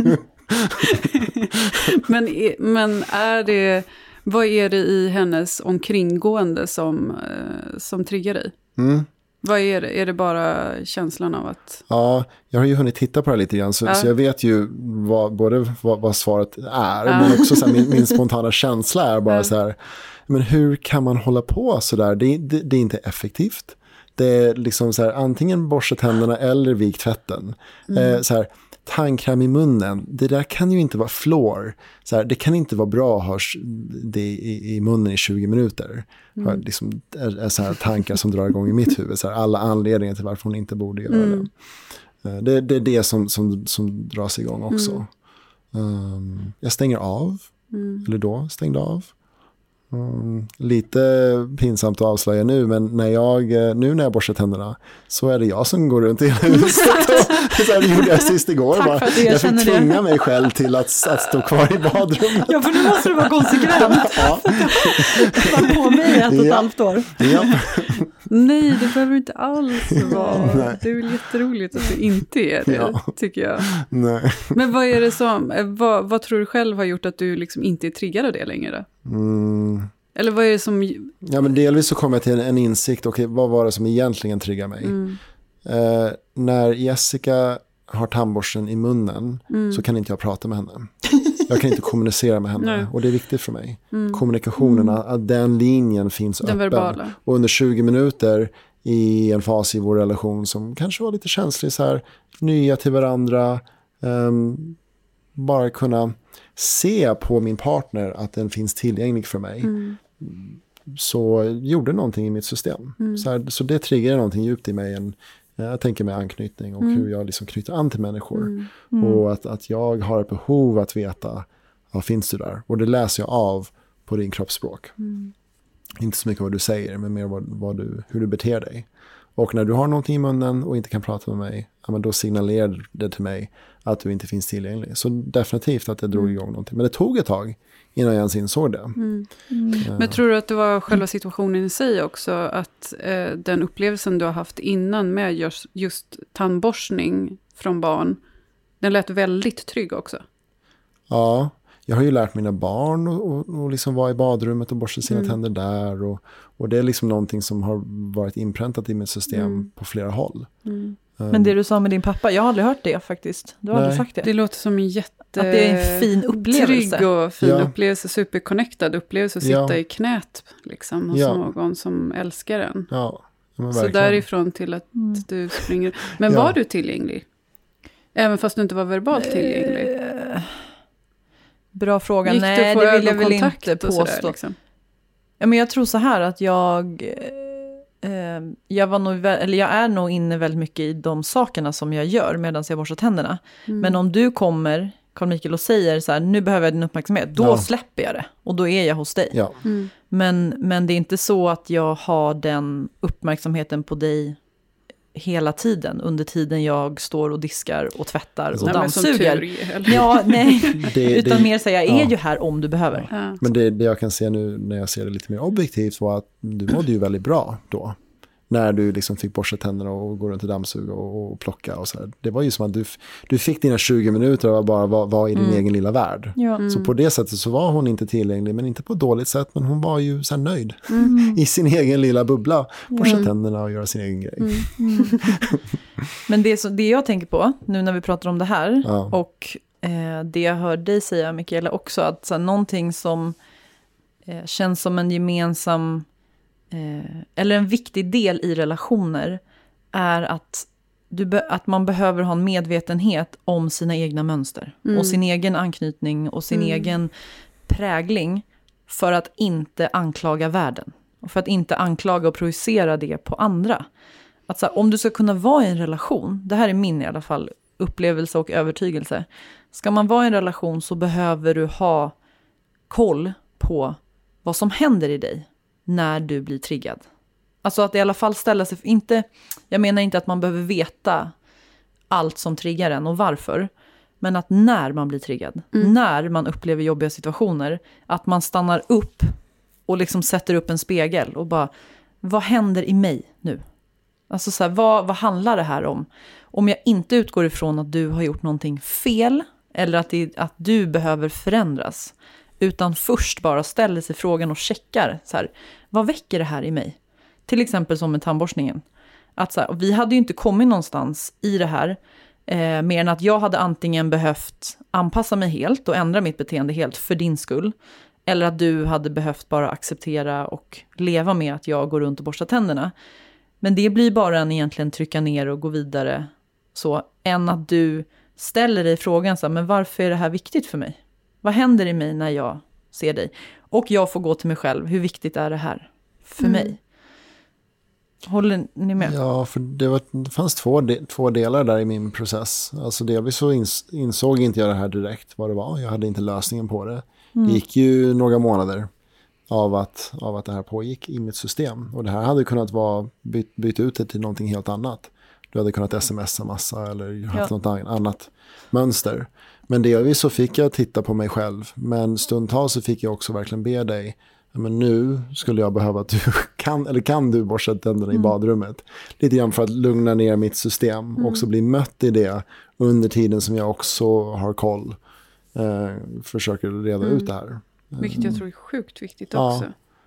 men är det, vad är det i hennes omkringgående som triggar dig? Vad är det? Är det bara känslan av att... Ja, jag har ju hunnit titta på det lite grann. Så jag vet ju vad svaret är. Men också så här, min spontana känsla är bara så här. Men hur kan man hålla på så där? Det är inte effektivt. Det är liksom så här, antingen borsta tänderna eller vik tvätten. Så här, tandkräm i munnen, det där kan ju inte vara fluor. Så här, det kan inte vara bra att ha det i munnen i 20 minuter. Liksom, är så här tankar som drar igång i mitt huvud. Så här, alla anledningar till varför hon inte borde göra det. Det är det som dras igång också. Jag stänger av. Eller då stängde av. Lite pinsamt att avslöja nu, men när jag borstar tänderna så är det jag som går runt i huset. Så här, det gjorde jag sist igår. Jag fick tvinga mig själv till att stå kvar i badrummet. Ja, för nu måste du vara konsekvent. Det var på mig 1,5 år. Ja. Nej, det behöver inte alls vara. Det är väl jätteroligt att du inte är det, tycker jag. Nej. Men vad är det som, vad tror du själv har gjort att du liksom inte är triggad av det längre? Eller vad är det som... Ja, men delvis så kom jag till en insikt. Okej, vad var det som egentligen triggar mig? När Jessica har tandborsten i munnen så kan inte jag prata med henne. Jag kan inte kommunicera med henne. Nej. Och det är viktigt för mig. Kommunikationen, att den linjen finns den öppen. Verbala. Och under 20 minuter i en fas i vår relation som kanske var lite känslig, så här, nya till varandra, bara kunna se på min partner att den finns tillgänglig för mig, så gjorde någonting i mitt system. Så det triggade någonting djupt i mig, jag tänker med anknytning och hur jag liksom knyter an till människor. Och att jag har ett behov att veta, finns du där? Och det läser jag av på din kroppsspråk. Inte så mycket vad du säger, men mer hur du beter dig. Och när du har någonting i munnen och inte kan prata med mig, men då signalerar det till mig att du inte finns tillgänglig. Så definitivt att det drog igång någonting. Men det tog ett tag innan jag ens insåg det. Men tror du att det var själva situationen i sig också? Att den upplevelsen du har haft innan med just tandborstning från barn, den lät väldigt trygg också? Ja, jag har ju lärt mina barn och liksom vara i badrummet och borsta sina tänder där. Och det är liksom någonting som har varit inpräntat i mitt system på flera håll. Men det du sa med din pappa, jag har aldrig hört det faktiskt. Du har aldrig sagt det. Det låter som en att det är en fin upplevelse. Trygg och fin upplevelse, superconnectad upplevelse att sitta i knät liksom, hos någon som älskar en. Ja, så därifrån till att du springer. Men var du tillgänglig? Även fast du inte var verbalt tillgänglig? Bra fråga. Nej, det vill jag väl inte påstå. Sådär, liksom. Ja, men jag tror så här att jag är nog inne väldigt mycket i de sakerna som jag gör medan jag borstar tänderna. Men om du kommer, Carl Mikael, och säger så här, nu behöver jag din uppmärksamhet, då släpper jag det. Och då är jag hos dig. Ja. Men det är inte så att jag har den uppmärksamheten på dig hela tiden, under tiden jag står och diskar och tvättar och dammsuger. Utan mer säga, jag är ju här om du behöver. Ja. Men det jag kan se nu när jag ser det lite mer objektivt var att du mådde ju väldigt bra då. När du liksom fick borsta tänderna och gå runt och dammsuga och plocka och så här. Det var ju som att du fick dina 20 minuter och bara var i din egen lilla värld. Så på det sättet så var hon inte tillgänglig, men inte på ett dåligt sätt, men hon var ju så här nöjd i sin egen lilla bubbla. Borsta tänderna och göra sin egen grej. Men det jag tänker på nu när vi pratar om det här och det jag hör dig säga, Mikaela, också, att så här, någonting som känns som en gemensam eller en viktig del i relationer är att man behöver ha en medvetenhet om sina egna mönster och sin egen anknytning och sin egen prägling, för att inte anklaga världen och för att inte anklaga och projicera det på andra. Att så här, om du ska kunna vara i en relation, det här är min i alla fall upplevelse och övertygelse, ska man vara i en relation så behöver du ha koll på vad som händer i dig när du blir triggad. Alltså att i alla fall ställa sig, jag menar inte att man behöver veta allt som triggar en och varför, men att när man blir triggad, när man upplever jobbiga situationer, att man stannar upp och liksom sätter upp en spegel och bara, vad händer i mig nu? Alltså så här, vad handlar det här om? Om jag inte utgår ifrån att du har gjort någonting fel eller att du behöver förändras, utan först bara ställer sig frågan och checkar så här, vad väcker det här i mig? Till exempel som med tandborstningen. Att så här, vi hade ju inte kommit någonstans i det här mer än att jag hade antingen behövt anpassa mig helt och ändra mitt beteende helt för din skull, eller att du hade behövt bara acceptera och leva med att jag går runt och borstar tänderna. Men det blir bara en egentligen trycka ner och gå vidare så, än att du ställer dig frågan så här, men varför är det här viktigt för mig? Vad händer i mig när jag ser dig? Och jag får gå till mig själv. Hur viktigt är det här för mig? Håller ni med? Ja, för det fanns två delar där i min process. Alltså delvis så insåg inte jag det här direkt vad det var. Jag hade inte lösningen på det. Det gick ju några månader av att det här pågick i mitt system. Och det här hade kunnat vara bytt ut det till någonting helt annat. Du hade kunnat smsa massa eller haft något annat mönster. Men delvis så fick jag titta på mig själv. Men stundtals så fick jag också verkligen be dig. Men nu skulle jag behöva att du kan du borsta tänderna i badrummet. Lite grann för att lugna ner mitt system. Och också bli mött i det under tiden som jag också har koll. Försöker reda ut det här. Vilket jag tror är sjukt viktigt också.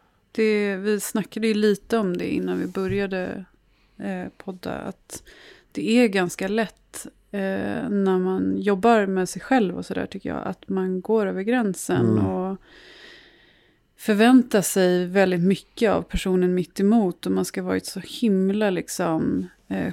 Vi snackade ju lite om det innan vi började podda. Att det är ganska lätt när man jobbar med sig själv och sådär tycker jag. Att man går över gränsen och förväntar sig väldigt mycket av personen mitt emot. Och man ska vara så himla liksom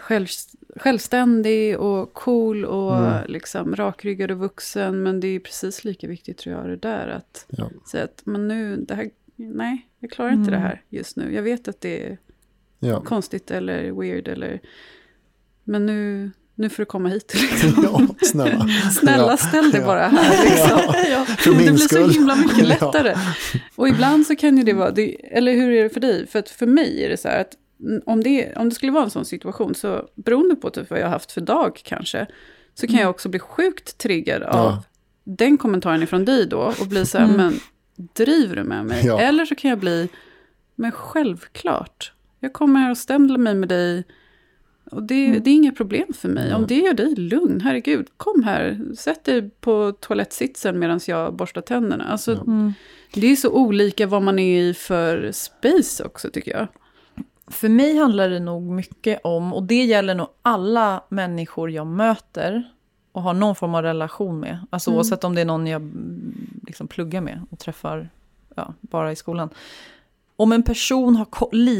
självständig och cool och liksom rakryggad och vuxen. Men det är precis lika viktigt tror jag det där. Att säga att men nu, det här, nej, jag klarar inte det här just nu. Jag vet att det är konstigt eller weird eller... Men nu får du komma hit. Liksom. Ja, snälla ställ dig bara här. Liksom. Det blir så himla mycket lättare. Och ibland så kan ju det vara... eller hur är det för dig? För att för mig är det så här att om det skulle vara en sån situation så beroende på typ vad jag har haft för dag kanske så kan jag också bli sjukt triggad av den kommentaren ifrån dig då och bli så här, men driver du med mig? Ja. Eller så kan jag bli, men självklart. Jag kommer här och stämmer mig med dig och det är inga problem för mig. Om det gör dig lugn, herregud, kom här, sätt dig på toalettsitsen medan jag borstar tänderna. Alltså, det är så olika vad man är i för space också tycker jag. För mig handlar det nog mycket om, och det gäller nog alla människor jag möter och har någon form av relation med. Alltså oavsett om det är någon jag liksom pluggar med och träffar bara i skolan. Om en person har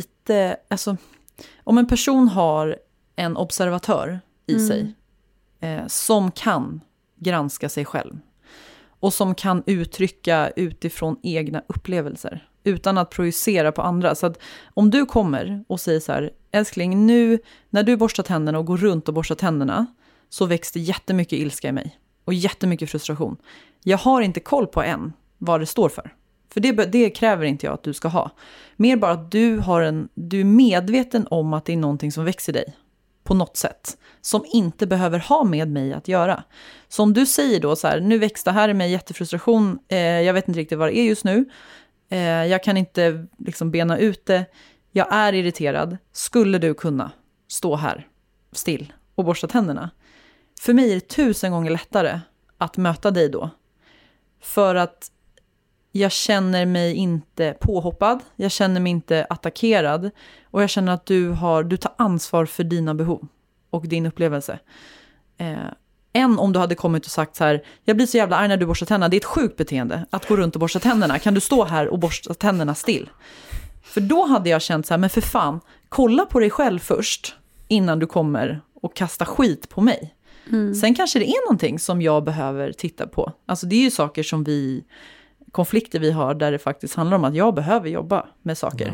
om en person har en observatör i sig som kan granska sig själv och som kan uttrycka utifrån egna upplevelser utan att projicera på andra. Så att om du kommer och säger så här, älskling, nu när du borstar tänderna och går runt och borstar tänderna så växer det jättemycket ilska i mig och jättemycket frustration. Jag har inte koll på än vad det står för. För det kräver inte jag att du ska ha. Mer bara att du är medveten om att det är någonting som växer dig på något sätt. Som inte behöver ha med mig att göra. Så om du säger då så här, nu växte här i mig jättefrustration. Jag vet inte riktigt vad det är just nu. Jag kan inte liksom bena ut det. Jag är irriterad. Skulle du kunna stå här still och borsta tänderna? För mig är det 1000 gånger lättare att möta dig då. För att jag känner mig inte påhoppad. Jag känner mig inte attackerad. Och jag känner att du tar ansvar för dina behov och din upplevelse. Än om du hade kommit och sagt så här, jag blir så jävla arg när du borstar tänderna. Det är ett sjukt beteende att gå runt och borsta tänderna. Kan du stå här och borsta tänderna still? För då hade jag känt så här, men för fan, kolla på dig själv först innan du kommer och kastar skit på mig. Sen kanske det är någonting som jag behöver titta på. Alltså det är ju saker som konflikter vi har där det faktiskt handlar om att jag behöver jobba med saker.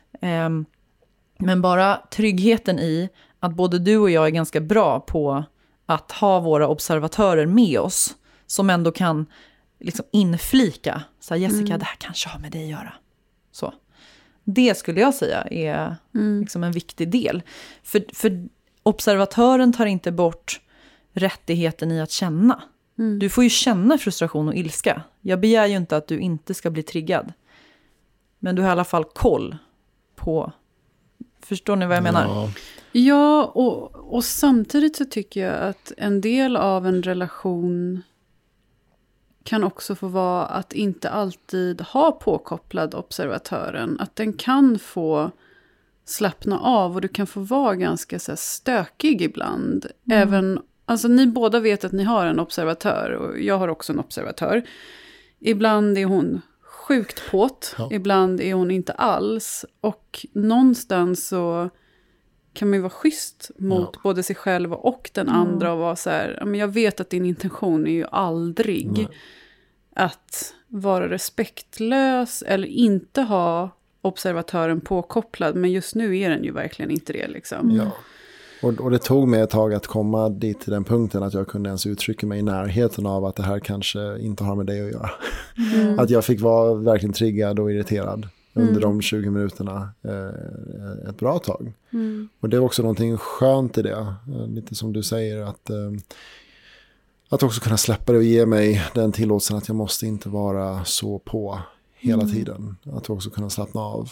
Men bara tryggheten i att både du och jag är ganska bra på att ha våra observatörer med oss som ändå kan liksom inflika. Så här, Jessica, det här kanske har med dig att göra. Så. Det skulle jag säga är liksom en viktig del. För observatören tar inte bort rättigheten i att känna. Du får ju känna frustration och ilska. Jag begär ju inte att du inte ska bli triggad. Men du har i alla fall koll på... Förstår ni vad jag menar? Ja, och samtidigt så tycker jag att en del av en relation kan också få vara att inte alltid ha påkopplad observatören. Att den kan få slappna av och du kan få vara ganska så här stökig ibland. Även... Alltså ni båda vet att ni har en observatör och jag har också en observatör. Ibland är hon sjukt påt, ibland är hon inte alls. Och någonstans så kan man ju vara schysst mot både sig själv och den andra och vara så här, men jag vet att din intention är ju aldrig att vara respektlös eller inte ha observatören påkopplad, men just nu är den ju verkligen inte det liksom. Ja. Och det tog mig ett tag att komma dit till den punkten att jag kunde ens uttrycka mig i närheten av att det här kanske inte har med dig att göra. Att jag fick vara verkligen triggad och irriterad under de 20 minuterna ett bra tag. Och det är också någonting skönt i det. Lite som du säger, att också kunna släppa det och ge mig den tillåtelsen att jag måste inte vara så på hela tiden. Att också kunna slappna av.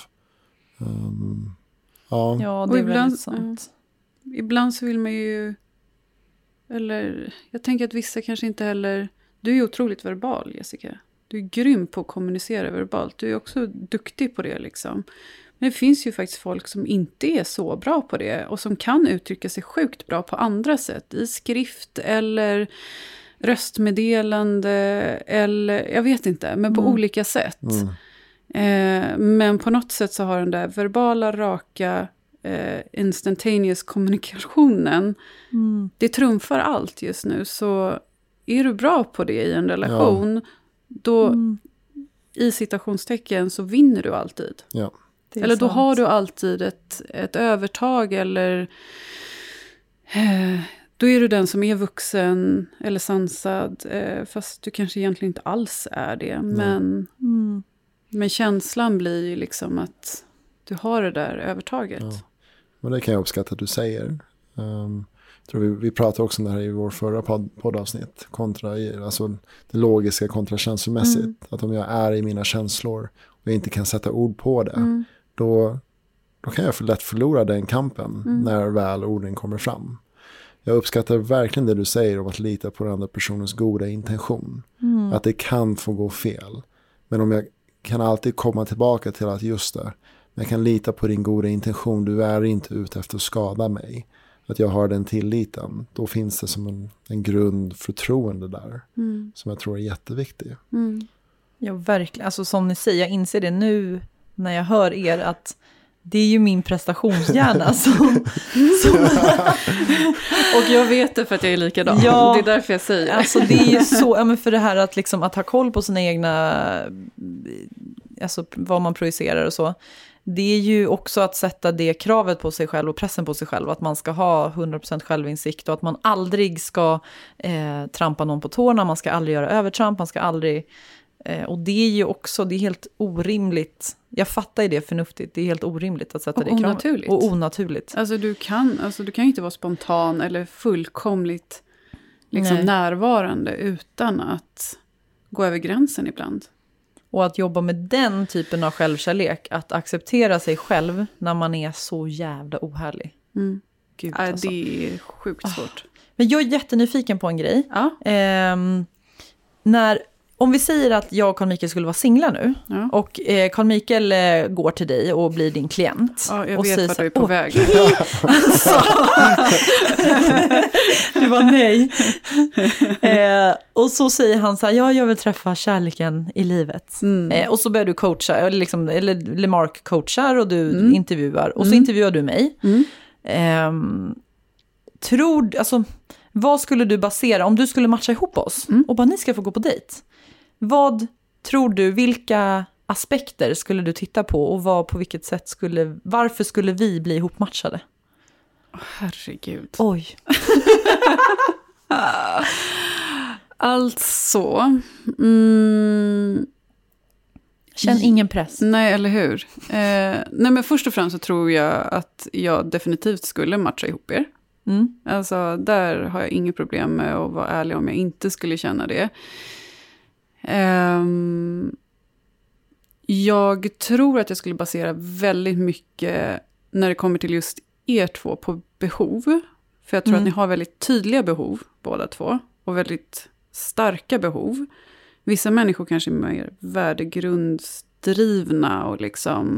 Ja, det är väldigt sant. Ibland så vill man ju, eller jag tänker att vissa kanske inte heller, du är ju otroligt verbal, Jessica. Du är grym på att kommunicera verbalt. Du är också duktig på det liksom. Men det finns ju faktiskt folk som inte är så bra på det. Och som kan uttrycka sig sjukt bra på andra sätt. I skrift eller röstmeddelande. Eller jag vet inte. Men på olika sätt. Men på något sätt så har den där verbala, raka, instantaneous kommunikationen. Det trumfar allt just nu. Så är du bra på det i en relation... Då i citationstecken så vinner du alltid. Ja. Eller då har du alltid ett övertag eller då är du den som är vuxen eller sansad fast du kanske egentligen inte alls är det. Men känslan blir ju liksom att du har det där övertaget. Ja. Men det kan jag uppskatta att du säger. Tror vi pratade också om det här i vår förra poddavsnitt. Alltså det logiska kontra känslomässigt. Att om jag är i mina känslor och jag inte kan sätta ord på det. Då kan jag lätt förlora den kampen när väl orden kommer fram. Jag uppskattar verkligen det du säger om att lita på den andra personens goda intention. Att det kan få gå fel. Men om jag kan alltid komma tillbaka till att just det. Jag kan lita på din goda intention. Du är inte ute efter att skada mig. Att jag har den tilliten. Då finns det som en grund förtroende där. Som jag tror är jätteviktig. Ja, verkligen. Alltså som ni säger, jag inser det nu när jag hör er att det är ju min prestationshjärna som... Och jag vet det för att jag är likadan. Ja, det är därför jag säger. Alltså det är ju så, men för det här att, liksom, att ha koll på sina egna, alltså vad man projicerar och så. Det är ju också att sätta det kravet på sig själv och pressen på sig själv. Att man ska ha 100% självinsikt och att man aldrig ska trampa någon på tårna. Man ska aldrig göra övertramp, man ska aldrig... och det är ju också, det är helt orimligt. Jag fattar ju det förnuftigt. Det är helt orimligt att sätta det kravet. Onaturligt. Och onaturligt. Alltså du kan inte vara spontan eller fullkomligt liksom närvarande utan att gå över gränsen ibland. Och att jobba med den typen av självkärlek. Att acceptera sig själv när man är så jävla ohärlig. Gud, alltså. Det är sjukt svårt. Men jag är jättenyfiken på en grej. Ja. Om vi säger att jag och Carl Mikael skulle vara singlar nu. Ja. Och Carl Mikael går till dig och blir din klient. Ja, jag och vet vart du är på väg. Alltså. Det var nej. Och så säger han så här, ja, jag vill träffa kärleken i livet. Och så börjar du coacha, eller LeMarc coachar och du intervjuar. Och så intervjuar du mig. Alltså, vad skulle du basera, om du skulle matcha ihop oss och bara ni ska få gå på dejt. Vad tror du, vilka aspekter skulle du titta på och på vilket sätt varför skulle vi bli ihopmatchade? Herregud. Oj. Alltså. Känn ingen press. Nej, eller hur? Nej, men först och främst så tror jag att jag definitivt skulle matcha ihop er. Alltså, där har jag inget problem med att vara ärlig om jag inte skulle känna det. Jag tror att jag skulle basera väldigt mycket när det kommer till just er två på behov. För jag tror att ni har väldigt tydliga behov båda två. Och väldigt starka behov. Vissa människor kanske är mer värdegrundsdrivna och liksom...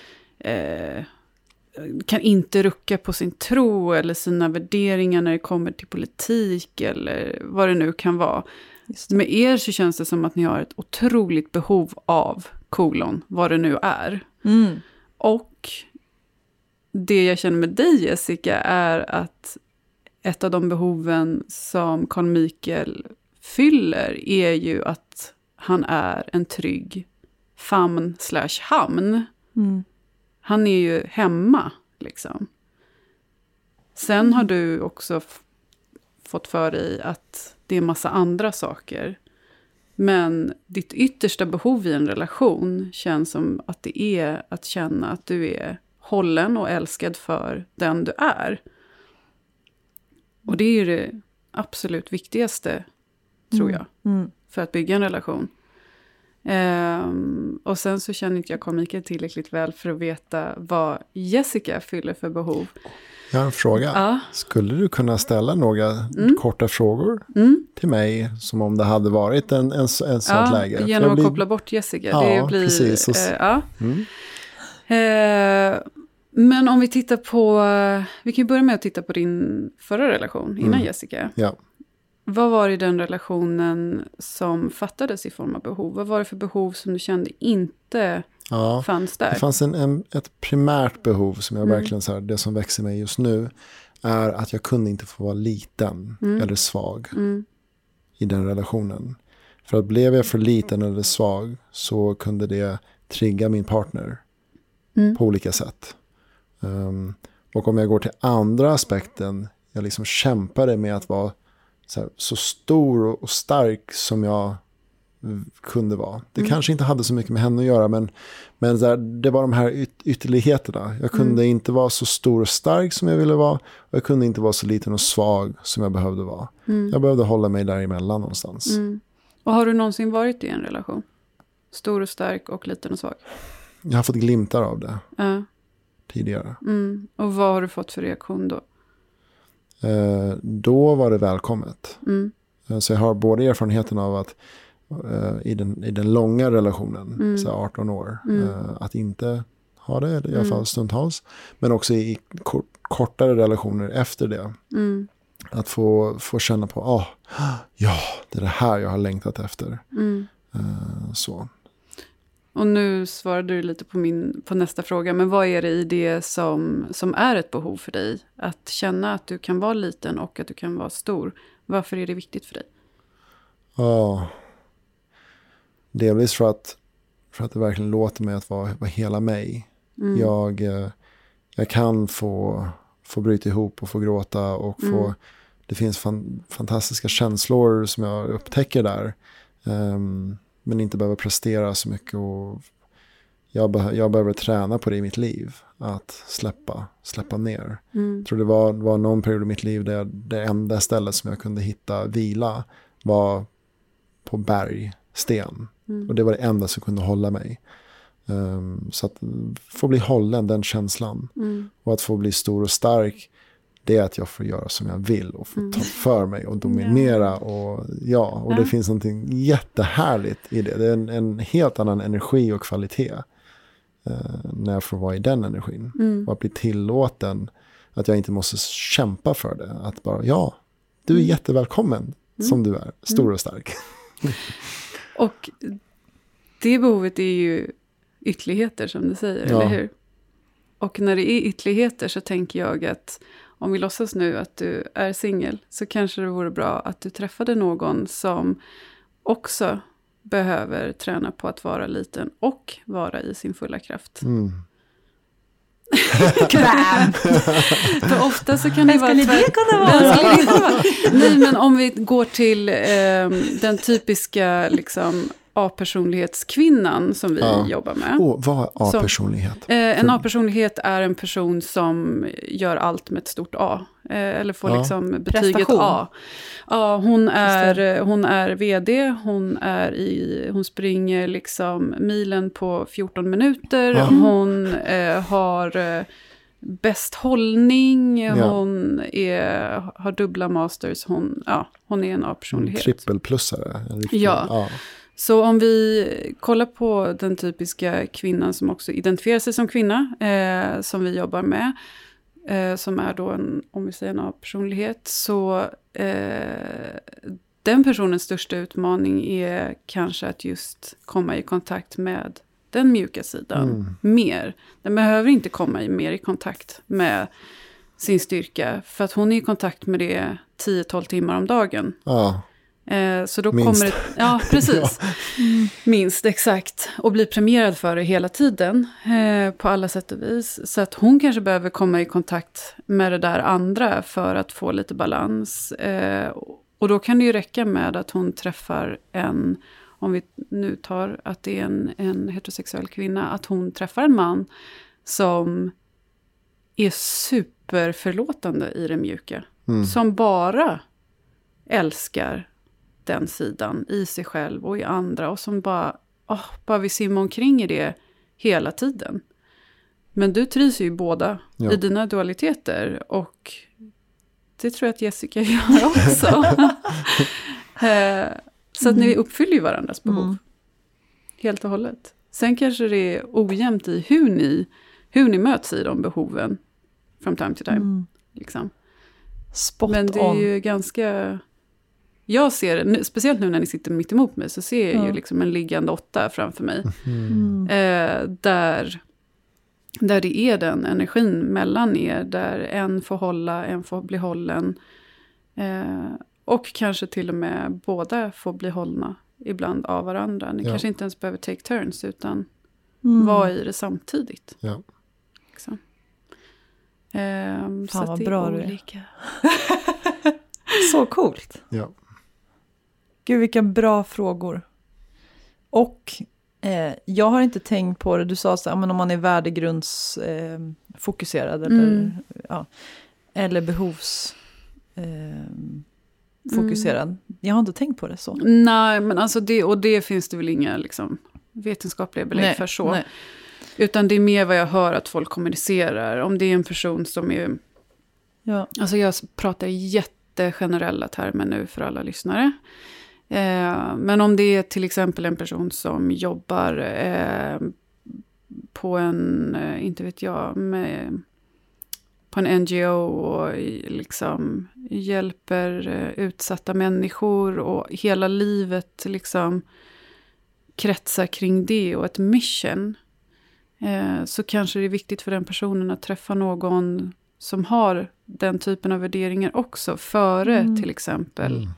kan inte rucka på sin tro eller sina värderingar när det kommer till politik eller vad det nu kan vara. Med er så känns det som att ni har ett otroligt behov av vad det nu är. Och det jag känner med dig, Jessica, är att ett av de behoven som Carl Michael fyller är ju att han är en trygg famn/hamn. Han är ju hemma, liksom. Sen har du också fått för dig att det är massa andra saker. Men ditt yttersta behov i en relation känns som att det är att känna att du är hållen och älskad för den du är. Och det är ju det absolut viktigaste, tror jag, för att bygga en relation. Och sen så känner inte jag Carl Michael tillräckligt väl för att veta vad Jessica fyller för behov. Jag har en fråga. Ja. Skulle du kunna ställa några korta frågor till mig som om det hade varit en sånt läge? Genom att koppla bort Jessica. Ja, det blir, precis. Men om vi tittar på... Vi kan börja med att titta på din förra relation innan Jessica. Ja. Vad var det i den relationen som fattades i form av behov? Vad var det för behov som du kände inte fanns där? Det fanns ett primärt behov som jag verkligen så här, det som växer mig just nu är att jag kunde inte få vara liten eller svag i den relationen. För att blev jag för liten eller svag så kunde det trigga min partner på olika sätt. Och om jag går till andra aspekten, jag liksom kämpade med att vara så stor och stark som jag kunde vara. Det kanske inte hade så mycket med henne att göra, men det var de här ytterligheterna. Jag kunde inte vara så stor och stark som jag ville vara, och jag kunde inte vara så liten och svag som jag behövde vara. Jag behövde hålla mig däremellan någonstans. Och har du någonsin varit i en relation? Stor och stark och liten och svag? Jag har fått glimtar av det tidigare. Och vad har du fått för reaktion då? Då var det välkommet. Så jag har både erfarenheten av att i den långa relationen, så 18 år, att inte ha det, i alla fall stundtals, men också i kortare relationer efter det. Att få känna på, det är det här jag har längtat efter. Så. Och nu svarade du lite på nästa fråga, men vad är det i det som är ett behov för dig? Att känna att du kan vara liten och att du kan vara stor. Varför är det viktigt för dig? Delvis för att det verkligen låter mig att vara hela mig. Jag kan få bryta ihop och få gråta och det finns fantastiska känslor som jag upptäcker där. Men inte behöver prestera så mycket, och jag behöver träna på det i mitt liv, att släppa ner. Jag tror det var någon period i mitt liv där det enda stället som jag kunde hitta vila var på bergsten. Och det var det enda som kunde hålla mig. Så att få bli hållen, den känslan. Och att få bli stor och stark, det är att jag får göra som jag vill och få ta för mig och dominera. Och det finns någonting jättehärligt i det. Det är en helt annan energi och kvalitet när jag får vara i den energin. Och att bli tillåten, att jag inte måste kämpa för det. Att bara, du är jättevälkommen som du är, stor och stark. Och det behovet är ju ytterligheter, som du säger, eller hur? Och när det är ytterligheter så tänker jag att om vi låtsas nu att du är singel, så kanske det vore bra att du träffade någon som också behöver träna på att vara liten och vara i sin fulla kraft. För ofta så kan det vara... Vem skulle det kunna vara? Nej, men om vi går till den typiska liksom A-personlighetskvinnan som vi jobbar med. Vad är A-personlighet? En A-personlighet är en person som gör allt med ett stort A. Eller får liksom betyget Prestation. A. Ja, hon är vd, hon springer liksom milen på 14 minuter. Hon har bäst hållning, hon har dubbla masters, hon är en A-personlighet. Trippelplussare. Så om vi kollar på den typiska kvinnan som också identifierar sig som kvinna, som vi jobbar med, som är då om vi säger en A-personlighet, så den personens största utmaning är kanske att just komma i kontakt med den mjuka sidan mer. Den behöver inte komma mer i kontakt med sin styrka. För att hon är i kontakt med det 10-12 timmar om dagen. Ja. Så då minst. kommer det... Ja, precis. Minst, exakt. Och blir premierad för det hela tiden. På alla sätt och vis. Så att hon kanske behöver komma i kontakt med det där andra för att få lite balans. Och då kan det ju räcka med att hon träffar om vi nu tar att det är en heterosexuell kvinna, att hon träffar en man som är superförlåtande i det mjuka. Som bara älskar den sidan i sig själv och i andra. Och som bara vill simma omkring i det hela tiden. Men du trivs ju båda i dina dualiteter. Och det tror jag att Jessica gör också. Så att ni uppfyller ju varandras behov. Helt och hållet. Sen kanske det är ojämnt i hur ni möts i de behoven. From time to time. Liksom. Spot men det är ju ganska... Jag ser det, speciellt nu när ni sitter mitt emot mig, så ser jag ju liksom en liggande 8 framför mig. Där det är den energin mellan er. Där en får hålla, en får bli hållen. Och kanske till och med båda får bli hållna ibland av varandra. Ni kanske inte ens behöver take turns, utan vara i det samtidigt. Ja. Liksom. Fan så vad det bra är du är. olika. Så coolt. Ja. Gud, vilka bra frågor. Och jag har inte tänkt på det. Du sa så här, men om man är värdegrundsfokuserad eller behovsfokuserad. Jag har inte tänkt på det så. Nej, men alltså det finns det väl inga liksom, vetenskapliga belägg för så. Nej. Utan det är mer vad jag hör att folk kommunicerar. Om det är en person som är... Ja. Alltså jag pratar jättegenerella termer nu för alla lyssnare. Men om det är till exempel en person som jobbar på en, inte vet jag, på en NGO och liksom hjälper utsatta människor och hela livet liksom kretsar kring det och ett mission, så kanske det är viktigt för den personen att träffa någon som har den typen av värderingar också före till exempel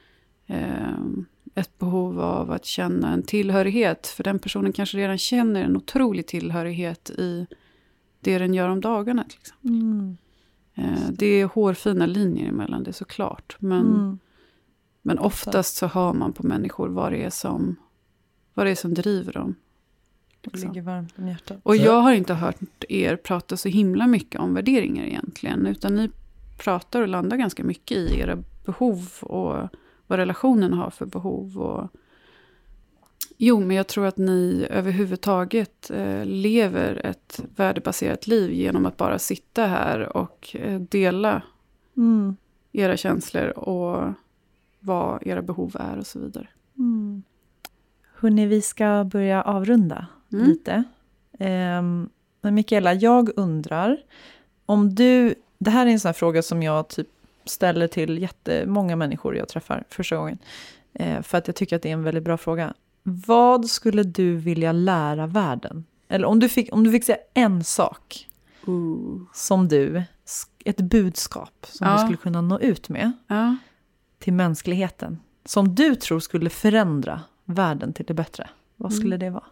ett behov av att känna en tillhörighet. För den personen kanske redan känner en otrolig tillhörighet i det den gör om dagarna till exempel. Det är hårfina linjer emellan det, såklart. Men oftast så hör man på människor vad det är som driver dem. Det ligger varmt om hjärtat. Och jag har inte hört er prata så himla mycket om värderingar egentligen. Utan ni pratar och landar ganska mycket i era behov och vad relationen har för behov. Jo, men jag tror att ni överhuvudtaget lever ett värdebaserat liv genom att bara sitta här och dela era känslor och vad era behov är och så vidare. Hörrni, vi ska börja avrunda lite. Men Mikaela, jag undrar om du... Det här är en sån här fråga som jag typ ställer till jättemånga människor jag träffar första gången. För att jag tycker att det är en väldigt bra fråga. Vad skulle du vilja lära världen? Eller om du fick säga en sak som ett budskap som du skulle kunna nå ut med till mänskligheten. Som du tror skulle förändra världen till det bättre. Vad skulle det vara?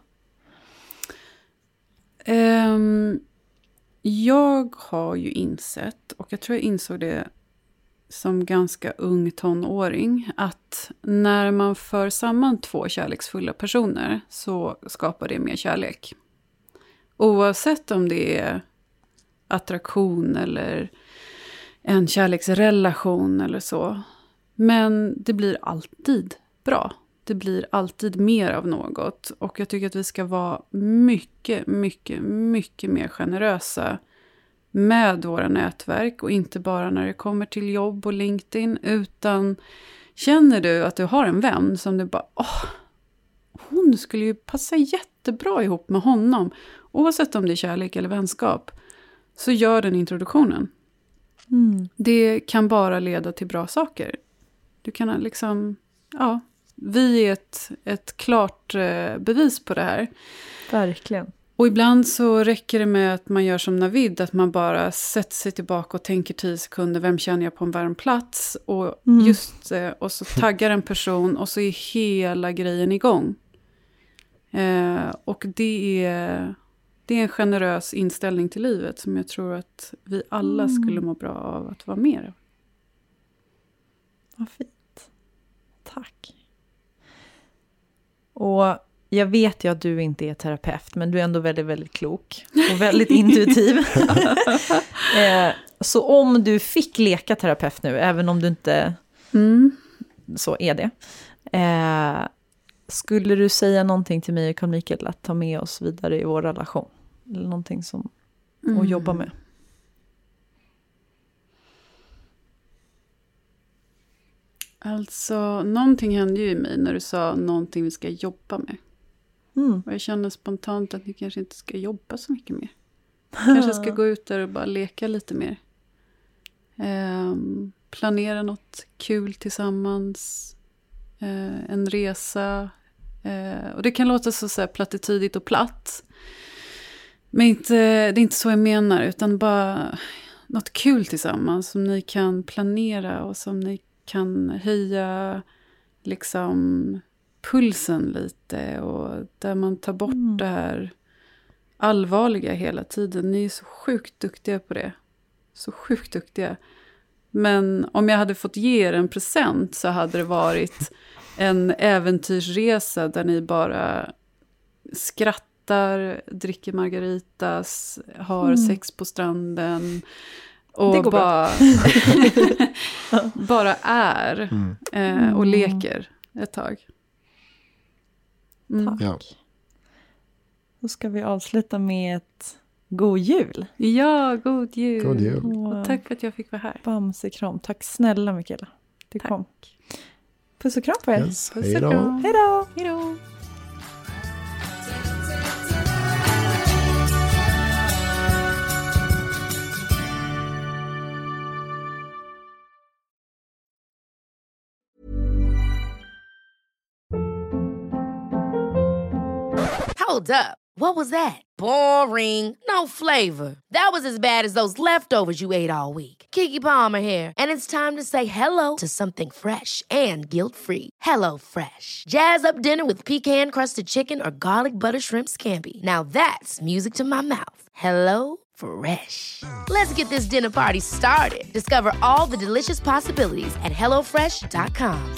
Jag har ju insett, och jag tror jag insåg det som ganska ung tonåring, att när man för samman 2 kärleksfulla personer så skapar det mer kärlek. Oavsett om det är attraktion eller en kärleksrelation eller så. Men det blir alltid bra. Det blir alltid mer av något. Och jag tycker att vi ska vara mycket, mycket, mycket mer generösa med våra nätverk. Och inte bara när det kommer till jobb och LinkedIn. Utan känner du att du har en vän som du bara... hon skulle ju passa jättebra ihop med honom. Oavsett om det är kärlek eller vänskap. Så gör den introduktionen. Det kan bara leda till bra saker. Du kan liksom... vi är ett klart bevis på det här. Verkligen. Och ibland så räcker det med att man gör som Navid, att man bara sätter sig tillbaka och tänker 10 sekunder, vem känner jag på en varm plats? Och och så taggar en person och så är hela grejen igång. Och det är en generös inställning till livet som jag tror att vi alla skulle må bra av att vara mer av. Vad fint. Tack. Och jag vet ju att du inte är terapeut, men du är ändå väldigt, väldigt klok och väldigt intuitiv. Så om du fick leka terapeut nu, även om du inte så är det, skulle du säga någonting till mig och Carl Michael att ta med oss vidare i vår relation? Eller någonting som att jobba med? Alltså, någonting hände ju i mig när du sa någonting vi ska jobba med. Och jag känner spontant att ni kanske inte ska jobba så mycket mer. Kanske ska gå ut där och bara leka lite mer. Planera något kul tillsammans. En resa. Och det kan låta så här plattitydigt och platt. Men det är inte så jag menar. Utan bara något kul tillsammans som ni kan planera och som ni kan höja liksom pulsen lite, och där man tar bort det här allvarliga hela tiden. Ni är så sjukt duktiga på det. Så sjukt duktiga. Men om jag hade fått ge er en present så hade det varit en äventyrsresa där ni bara skrattar, dricker margaritas, har sex på stranden och bara är och leker ett tag. Tack. Ja. Då ska vi avsluta med ett god jul. Ja, god jul. God jul. Och tack för att jag fick vara här. Bamsekram. Tack snälla Mikaela. Du kom. Puss och kram på er. Yes. Hej då. Hej då. Hej då. Hold up. What was that? Boring. No flavor. That was as bad as those leftovers you ate all week. Keke Palmer here, and it's time to say hello to something fresh and guilt-free. Hello Fresh. Jazz up dinner with pecan-crusted chicken or garlic butter shrimp scampi. Now that's music to my mouth. Hello Fresh. Let's get this dinner party started. Discover all the delicious possibilities at hellofresh.com.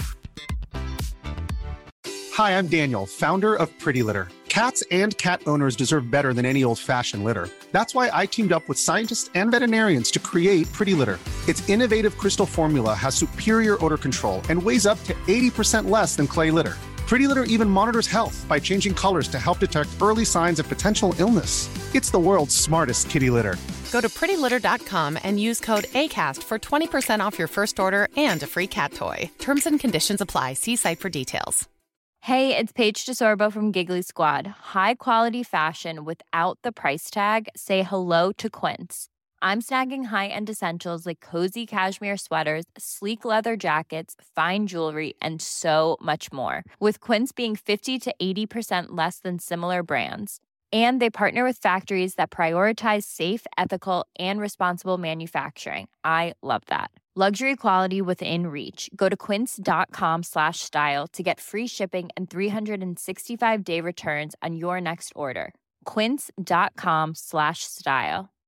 Hi, I'm Daniel, founder of Pretty Litter. Cats and cat owners deserve better than any old-fashioned litter. That's why I teamed up with scientists and veterinarians to create Pretty Litter. Its innovative crystal formula has superior odor control and weighs up to 80% less than clay litter. Pretty Litter even monitors health by changing colors to help detect early signs of potential illness. It's the world's smartest kitty litter. Go to prettylitter.com and use code ACAST for 20% off your first order and a free cat toy. Terms and conditions apply. See site for details. Hey, it's Paige DeSorbo from Giggly Squad. High quality fashion without the price tag. Say hello to Quince. I'm snagging high-end essentials like cozy cashmere sweaters, sleek leather jackets, fine jewelry, and so much more. With Quince being 50 to 80% less than similar brands. And they partner with factories that prioritize safe, ethical, and responsible manufacturing. I love that. Luxury quality within reach. Go to quince.com/style to get free shipping and 365-day returns on your next order. Quince.com/style.